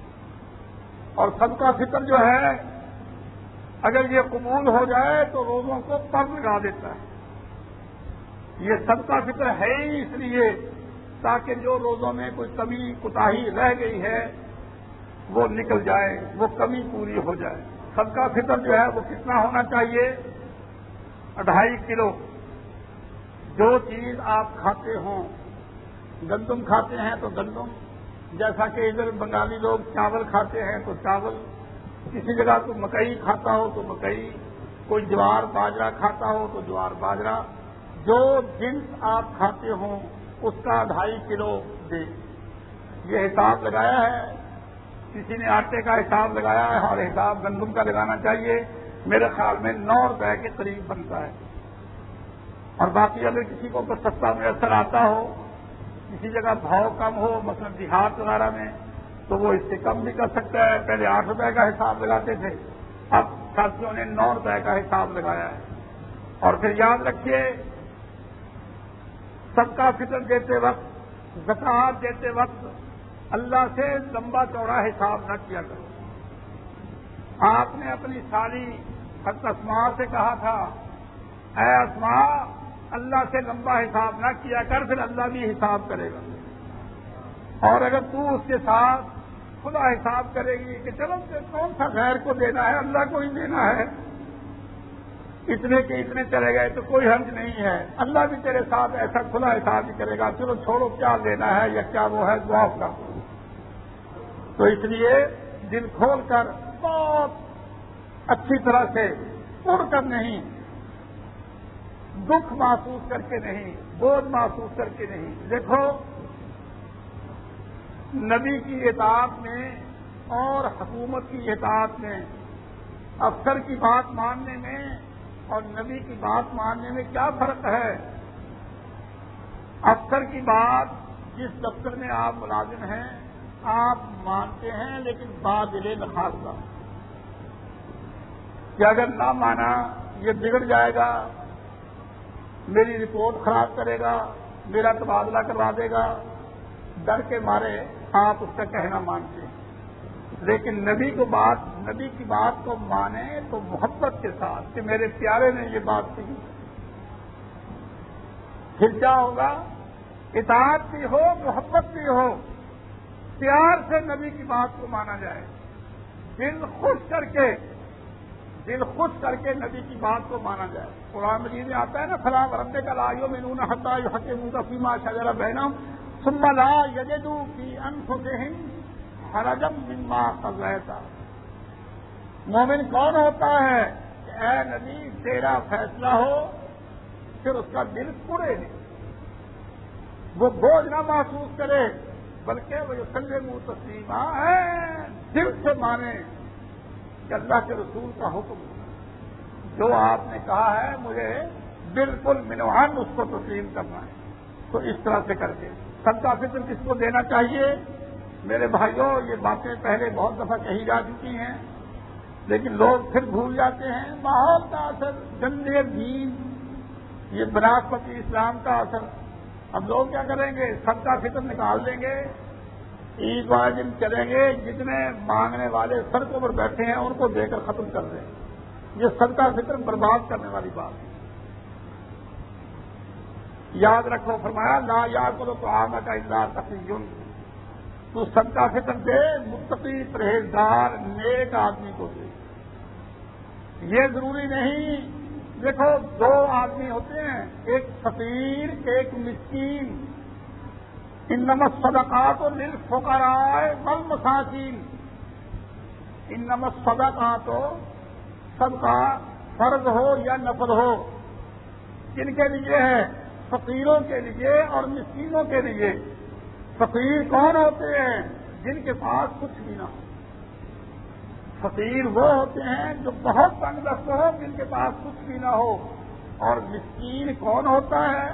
اور صدقہ فطر جو ہے اگر یہ قبول ہو جائے تو روزوں کو پر لگا دیتا ہے. یہ صدقہ فطر ہے ہی اس لیے تاکہ جو روزوں میں کوئی کمی کوتاہی رہ گئی ہے وہ نکل جائے، وہ کمی پوری ہو جائے. صدقہ فطر جو ہے وہ کتنا ہونا چاہیے؟ 2.5 کلو. جو چیز آپ کھاتے ہوں، گندم کھاتے ہیں تو گندم، جیسا کہ ادھر بنگالی لوگ چاول کھاتے ہیں تو چاول، کسی جگہ تو مکئی کھاتا ہو تو مکئی، کوئی جوار باجرہ کھاتا ہو تو جوار باجرہ. جو جنس آپ کھاتے ہوں اس کا 2.5 کلو دے. یہ حساب لگایا ہے، کسی نے آٹے کا حساب لگایا ہے اور حساب گندم کا لگانا چاہیے. میرے خیال میں 9 روپے کے قریب بنتا ہے. اور باقی اگر کسی کو سستا میسر آتا ہو، کسی جگہ بھاؤ کم ہو، مثلا دیہات وغیرہ میں، تو وہ اس سے کم بھی کر سکتا ہے. پہلے 8 روپے کا حساب لگاتے تھے، اب ساتھیوں نے 9 روپے کا حساب لگایا ہے. اور پھر یاد رکھیے، صدقہ فطر دیتے وقت، زکوٰۃ دیتے وقت اللہ سے لمبا چوڑا حساب نہ کیا کرو. آپ نے اپنی ساری حضرت اسماء سے کہا تھا، اے اسماء اللہ سے لمبا حساب نہ کیا کر، پھر اللہ بھی حساب کرے گا. اور اگر تو اس کے ساتھ خدا حساب کرے گی کہ چلو کون سا غیر کو دینا ہے، اللہ کو ہی دینا ہے، اتنے کے اتنے چلے گئے تو کوئی حرج نہیں ہے، اللہ بھی تیرے ساتھ ایسا کھلا حساب ہی کرے گا، چلو چھوڑو کیا لینا ہے یا کیا وہ ہے دعا کا. تو اس لیے دل کھول کر بہت اچھی طرح سے اڑ کر نہیں، دکھ محسوس کر کے نہیں، بوجھ محسوس کر کے نہیں. دیکھو، نبی کی اطاعت میں اور حکومت کی اطاعت میں، افسر کی بات ماننے میں اور نبی کی بات ماننے میں کیا فرق ہے؟ افسر کی بات، جس دفتر میں آپ ملازم ہیں آپ مانتے ہیں، لیکن بادل نخاستہ کہ اگر نہ مانا یہ بگڑ جائے گا، میری رپورٹ خراب کرے گا، میرا تبادلہ کروا دے گا، ڈر کے مارے آپ اس کا کہنا مانتے ہیں. لیکن نبی کی بات کو مانیں تو محبت کے ساتھ کہ میرے پیارے نے یہ بات کہی. پھر کیا ہوگا؟ اطاعت بھی ہو، محبت بھی ہو، پیار سے نبی کی بات کو مانا جائے، دل خوش کر کے نبی کی بات کو مانا جائے. قرآن مجید میں آتا ہے نا، فلاں رب کا لایو میں نون حتا یحکموک فیما شجر بینہم ثم لا یجدوا فی انفسہم حرجا مما قضیت. مومن کون ہوتا ہے کہ اے نبی تیرا فیصلہ ہو پھر اس کا دل پڑے نہیں، وہ بوجھ نہ محسوس کرے، بلکہ وہ یسلموا تسلیما ہے، دل سے مانے کہ اللہ کے رسول کا حکم جو آپ نے کہا ہے مجھے بالکل منوان اس کو تسلیم کرنا ہے. تو اس طرح سے کر کے صدقہ فطر کس کو دینا چاہیے؟ میرے بھائیوں، یہ باتیں پہلے بہت دفعہ کہی جا چکی ہیں، لیکن لوگ پھر بھول جاتے ہیں. ماحول کا اثر، جنگ دین، یہ بنسبت اسلام کا اثر. اب لوگ کیا کریں گے؟ صدقہ فطر نکال دیں گے عید والے دن چلیں گے، جتنے مانگنے والے سڑکوں پر بیٹھے ہیں ان کو دے کر ختم کر دیں. یہ صدقہ فطر برباد کرنے والی بات ہے. یاد رکھو، فرمایا لا یاکل طعامک الا تقی، تو صدقہ فطر دے متقی، پرہیزگار، نیک آدمی کو دے. یہ ضروری نہیں. دیکھو، دو آدمی ہوتے ہیں، ایک فقیر ایک مسکین. انما الصدقات للفقراء والمساکین. انما الصدقات، صدقہ فرض ہو یا نفل ہو، کن کے لیے ہے؟ فقیروں کے لیے اور مسکینوں کے لیے. فقیر کون ہوتے ہیں؟ جن کے پاس کچھ بھی نہ ہو. فقیر وہ ہوتے ہیں جو بہت تنگ دست ہو، جن کے پاس کچھ بھی نہ ہو. اور مسکین کون ہوتا ہے؟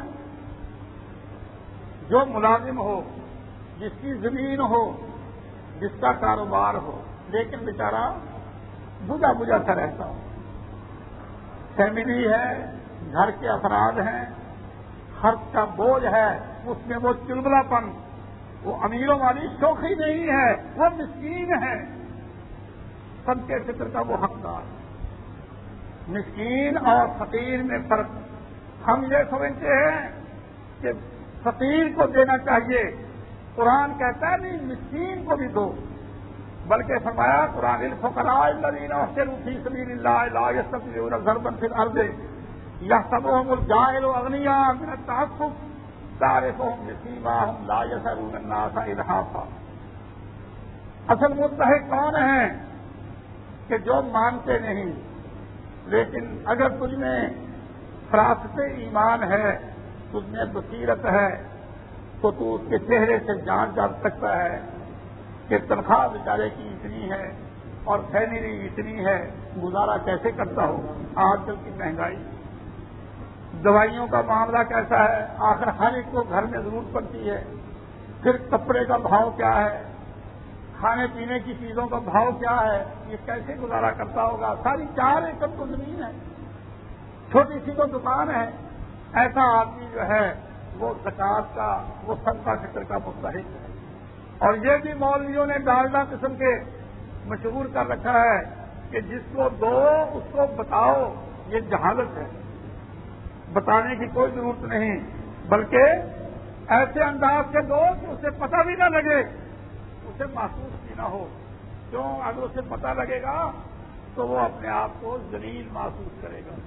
جو ملازم ہو، جس کی زمین ہو، جس کا کاروبار ہو، لیکن بیچارہ بجھا بجھا سا رہتا ہو. فیملی ہے، گھر کے افراد ہیں، خرچ کا بوجھ ہے، اس میں وہ چلبلا پن، وہ امیروں والی شوخی نہیں ہے، وہ مسکین ہے. صدقہ فطر کا وہ حقدار. مسکین اور فقیر میں فرق. ہم یہ سمجھتے ہیں کہ فقیر کو دینا چاہیے. قرآن کہتا ہے نہیں، مسکین کو بھی دو. بلکہ فرمایا قرآن الفقراء الذین احصروا فی سبیل اللہ لا یستطیعون ضربا فی الارض یحسبهم الجاہل اغنیاء من التعفف تعرفهم بسیماہم لا یسألون الناس الحافا. اصل مستحق کون ہیں؟ کہ جو مانتے نہیں، لیکن اگر تجھ میں فراست ایمان ہے، تجھ میں بصیرت ہے، تو تو اس کے چہرے سے جان سکتا ہے کہ تنخواہ بیچارے کی اتنی ہے اور سیلری اتنی ہے، گزارا کیسے کرتا ہو. آج کل کی مہنگائی، دوائیوں کا معاملہ کیسا ہے، آخر ہر ایک کو گھر میں ضرورت پڑتی ہے. پھر کپڑے کا بھاؤ کیا ہے، کھانے پینے کی چیزوں کا بھاؤ کیا ہے، یہ کیسے گزارا کرتا ہوگا. ساری 4 ایکڑ تو زمین ہے، چھوٹی سی تو دکان ہے. ایسا آدمی جو ہے وہ زکوٰۃ کا، وہ صدقہ فطر کا مستحق ہے. اور یہ بھی مولویوں نے ڈالڈا قسم کے مشہور کر رکھا ہے کہ جس کو دو اس کو بتاؤ. یہ جہالت ہے، بتانے کی کوئی ضرورت نہیں، بلکہ ایسے انداز سے دو کہ اسے پتہ بھی نہ لگے، اسے محسوس بھی نہ ہو. کیوں؟ اگر اسے پتہ لگے گا تو وہ اپنے آپ کو ذلیل محسوس کرے گا.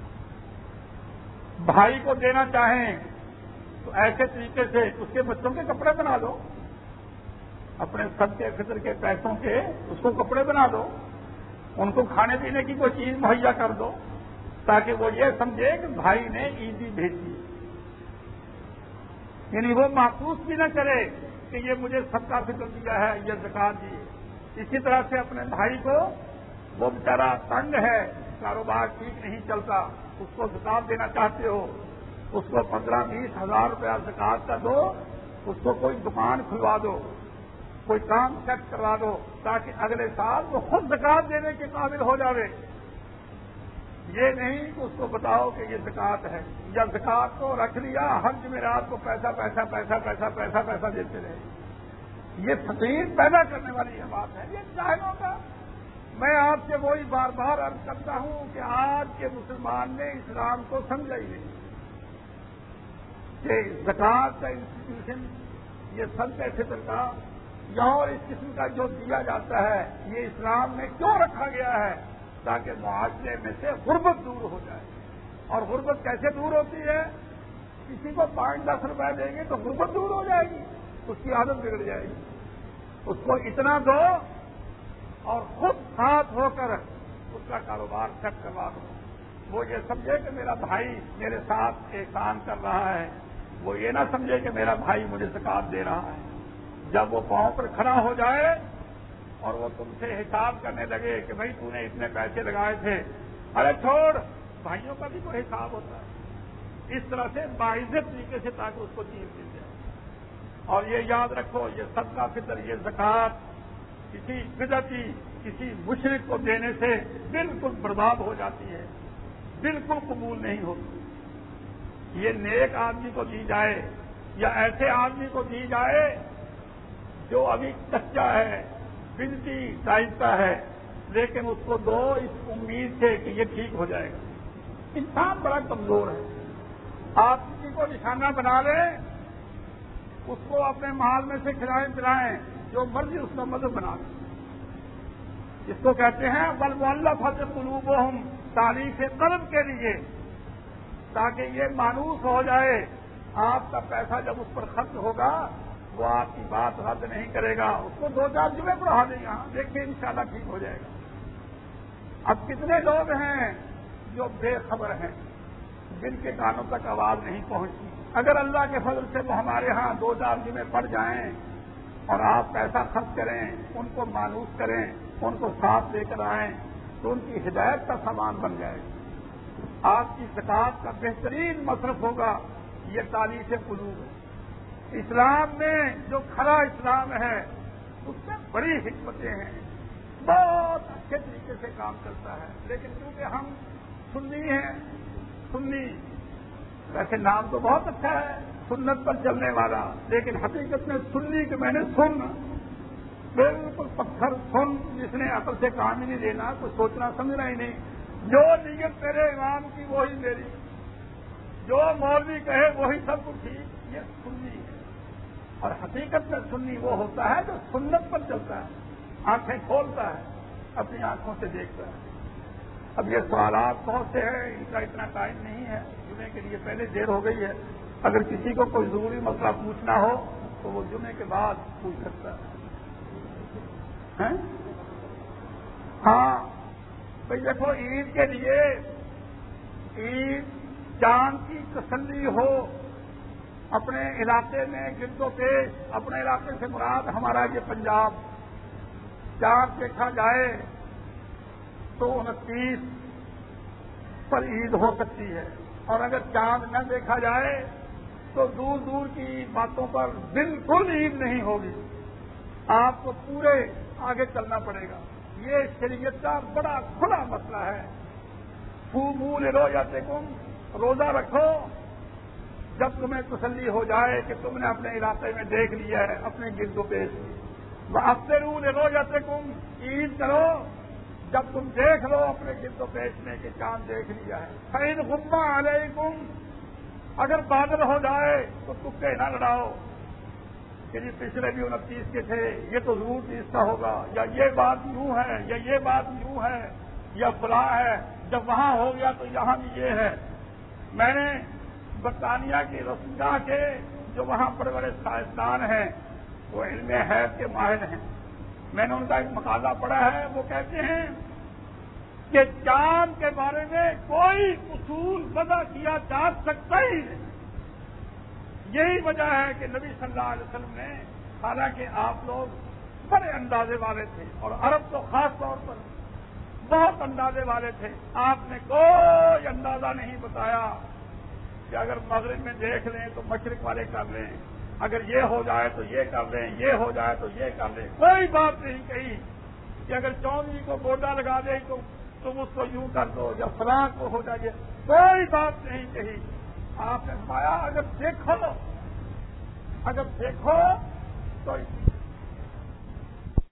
بھائی کو دینا چاہیں تو ایسے طریقے سے اس کے بچوں کے کپڑے بنا دو، اپنے صدقے فطر کے پیسوں کے اس کو کپڑے بنا دو، ان کو کھانے پینے کی کوئی چیز مہیا کر دو، تاکہ وہ یہ سمجھے کہ بھائی نے عیدی بھیجی. یعنی وہ محسوس بھی نہ کرے کہ یہ مجھے صدقہ فطر دیا ہے، یہ زکوٰۃ دی. اسی طرح سے اپنے بھائی کو، وہ بیچارہ تنگ ہے، کاروبار ٹھیک نہیں چلتا، اس کو زکوٰۃ دینا چاہتے ہو، اس کو 15-20 ہزار روپیہ زکوٰۃ کا دو، اس کو کوئی دکان کھلوا دو، کوئی کام سیٹ کروا دو، تاکہ اگلے سال وہ خود زکوٰۃ دینے کے قابل ہو جاوے. یہ نہیں کہ اس کو بتاؤ کہ یہ زکوٰۃ ہے، یا زکوٰۃ کو رکھ لیا، ہر جمعرات کو پیسہ پیسہ پیسہ پیسہ پیسہ پیسہ دیتے رہے. یہ فقیر پیدا کرنے والی بات ہے، یہ جاہلوں کا. میں آپ سے وہی بار بار عرض کرتا ہوں کہ آج کے مسلمان نے اسلام کو سمجھا ہی نہیں کہ زکوٰۃ کا انسٹیٹیوشن، یہ صدقہ فطر کا یا اور اس قسم کا جو دیا جاتا ہے، یہ اسلام میں کیوں رکھا گیا ہے؟ تاکہ معاشرے میں سے غربت دور ہو جائے. اور غربت کیسے دور ہوتی ہے؟ کسی کو 5-10 روپئے دیں گے تو غربت دور ہو جائے گی، اس کی عادت بگڑ جائے گی. اس کو اتنا دو اور خود ساتھ ہو کر اس کا کاروبار سیٹ کروا دو. وہ یہ سمجھے کہ میرا بھائی میرے ساتھ احسان کر رہا ہے، وہ یہ نہ سمجھے کہ میرا بھائی مجھے زکوٰۃ دے رہا ہے. جب وہ پاؤں پر کھڑا ہو جائے اور وہ تم سے حساب کرنے لگے کہ بھائی تو نے اتنے پیسے لگائے تھے، ارے چھوڑ، بھائیوں کا بھی تو حساب ہوتا ہے. اس طرح سے باعزت طریقے سے تاکہ اس کو چیز مل جائے. اور یہ یاد رکھو، یہ صدقہ فطر، یہ زکوٰۃ کسی بدعتی، کسی مشرک کو دینے سے بالکل برباد ہو جاتی ہے، بالکل قبول نہیں ہوتی. یہ نیک آدمی کو دی جائے یا ایسے آدمی کو دی جائے جو ابھی کچا ہے، بنتی ٹائپ کا ہے، لیکن اس کو دو اس امید سے کہ یہ ٹھیک ہو جائے گا۔ انسان بڑا کمزور ہے، آپ کسی کو نشانہ بنا لیں، اس کو اپنے محل میں سے کھلائیں پلائیں، جو مرضی اس کا مذہب بنا لیں۔ اس کو کہتے ہیں والمؤلفۃ قلوبہم، تعریف قلب کے لیے، تاکہ یہ مانوس ہو جائے۔ آپ کا پیسہ جب اس پر خرچ ہوگا وہ آپ کی بات رد نہیں کرے گا، اس کو 2-4 جمعے پڑھا دیں گا، دیکھیں انشاءاللہ ٹھیک ہو جائے گا۔ اب کتنے لوگ ہیں جو بے خبر ہیں، جن کے کانوں تک آواز نہیں پہنچتی۔ اگر اللہ کے فضل سے وہ ہمارے ہاں 2-4 جمعے پڑ جائیں اور آپ پیسہ خرچ کریں، ان کو مانوس کریں، ان کو ساتھ لے کر آئیں، تو ان کی ہدایت کا سامان بن جائے گا۔ آپ کی زکات کا بہترین مصرف ہوگا یہ تعلیف قلوب ہے۔ اسلام میں جو کھرا اسلام ہے اس میں بڑی حکمتیں ہیں، بہت اچھے طریقے سے کام کرتا ہے، لیکن کیونکہ ہم سنی ہیں، سنی ویسے نام تو بہت اچھا ہے، سنت پر چلنے والا، لیکن حقیقت میں سنی کہ میں نے سن، بالکل پتھر سن، جس نے عقل سے کام ہی نہیں لینا، کچھ سوچنا سمجھنا ہی نہیں، جو نیت میرے امام کی وہی میری، جو مولوی کہے وہی سب کچھ ٹھیک، یہ سنی ہے۔ اور حقیقت میں سنی وہ ہوتا ہے جو سنت پر چلتا ہے، آنکھیں کھولتا ہے، اپنی آنکھوں سے دیکھتا ہے۔ اب یہ سوالات بہت سے ہیں، ان کا اتنا ٹائم نہیں ہے، جمعے کے لیے پہلے دیر ہو گئی ہے۔ اگر کسی کو کوئی ضروری مسئلہ پوچھنا ہو تو وہ جمعے کے بعد پوچھ سکتا ہے۔ ہاں بھائی دیکھو، عید کے لیے عید چاند کی تسلی ہو، اپنے علاقے میں گرد و پیش، اپنے علاقے سے مراد ہمارا یہ پنجاب، چاند دیکھا جائے تو 29 پر عید ہو سکتی ہے، اور اگر چاند نہ دیکھا جائے تو دور دور کی باتوں پر بالکل عید نہیں ہوگی، آپ کو پورے آگے چلنا پڑے گا۔ یہ شریعت کا بڑا کھلا مسئلہ ہے۔ صوموا لرؤیتکم، روزہ رکھو جب تمہیں تسلی ہو جائے کہ تم نے اپنے علاقے میں دیکھ لیا ہے، اپنے گرد و پیش میں۔ وَأَفْطِرُوا لِرُؤْيَتِكُمْ، عید کرو جب تم دیکھ لو اپنے گرد و پیش میں کہ چاند دیکھ لیا ہے۔ فَإِنْ غُمَّ عَلَيْكُمْ، اگر بادل ہو جائے تو تکے نہ لڑاؤ کہ جی پچھلے بھی 29 کے تھے، یہ تو ضرور 30 کا ہوگا، یا یہ بات یوں ہے، یا یہ بات یوں ہے، یا فلاں ہے، جب وہاں ہو گیا تو یہاں بھی یہ ہے۔ میں نے برطانیہ کی رسمگاہ کے جو وہاں بڑے بڑے سائنسدان ہیں، وہ علم حیض کے ماہر ہیں، میں نے ان کا ایک مقالہ پڑھا ہے، وہ کہتے ہیں کہ چاند کے بارے میں کوئی اصول وضع کیا جا سکتا ہی نہیں۔ یہی وجہ ہے کہ نبی صلی اللہ علیہ وسلم نے، حالانکہ آپ لوگ بڑے اندازے والے تھے، اور عرب تو خاص طور پر بہت اندازے والے تھے، آپ نے کوئی اندازہ نہیں بتایا کہ اگر مغرب میں دیکھ لیں تو مشرق والے کر لیں، اگر یہ ہو جائے تو یہ کر لیں، یہ ہو جائے تو یہ کر لیں۔ کوئی بات نہیں کہی کہ اگر 14 کو گوڈا لگا دیں تو تم اس کو یوں کر دو، یا فلاں کو ہو جائے، کوئی بات نہیں کہی۔ آپ نے فرمایا اگر دیکھو تو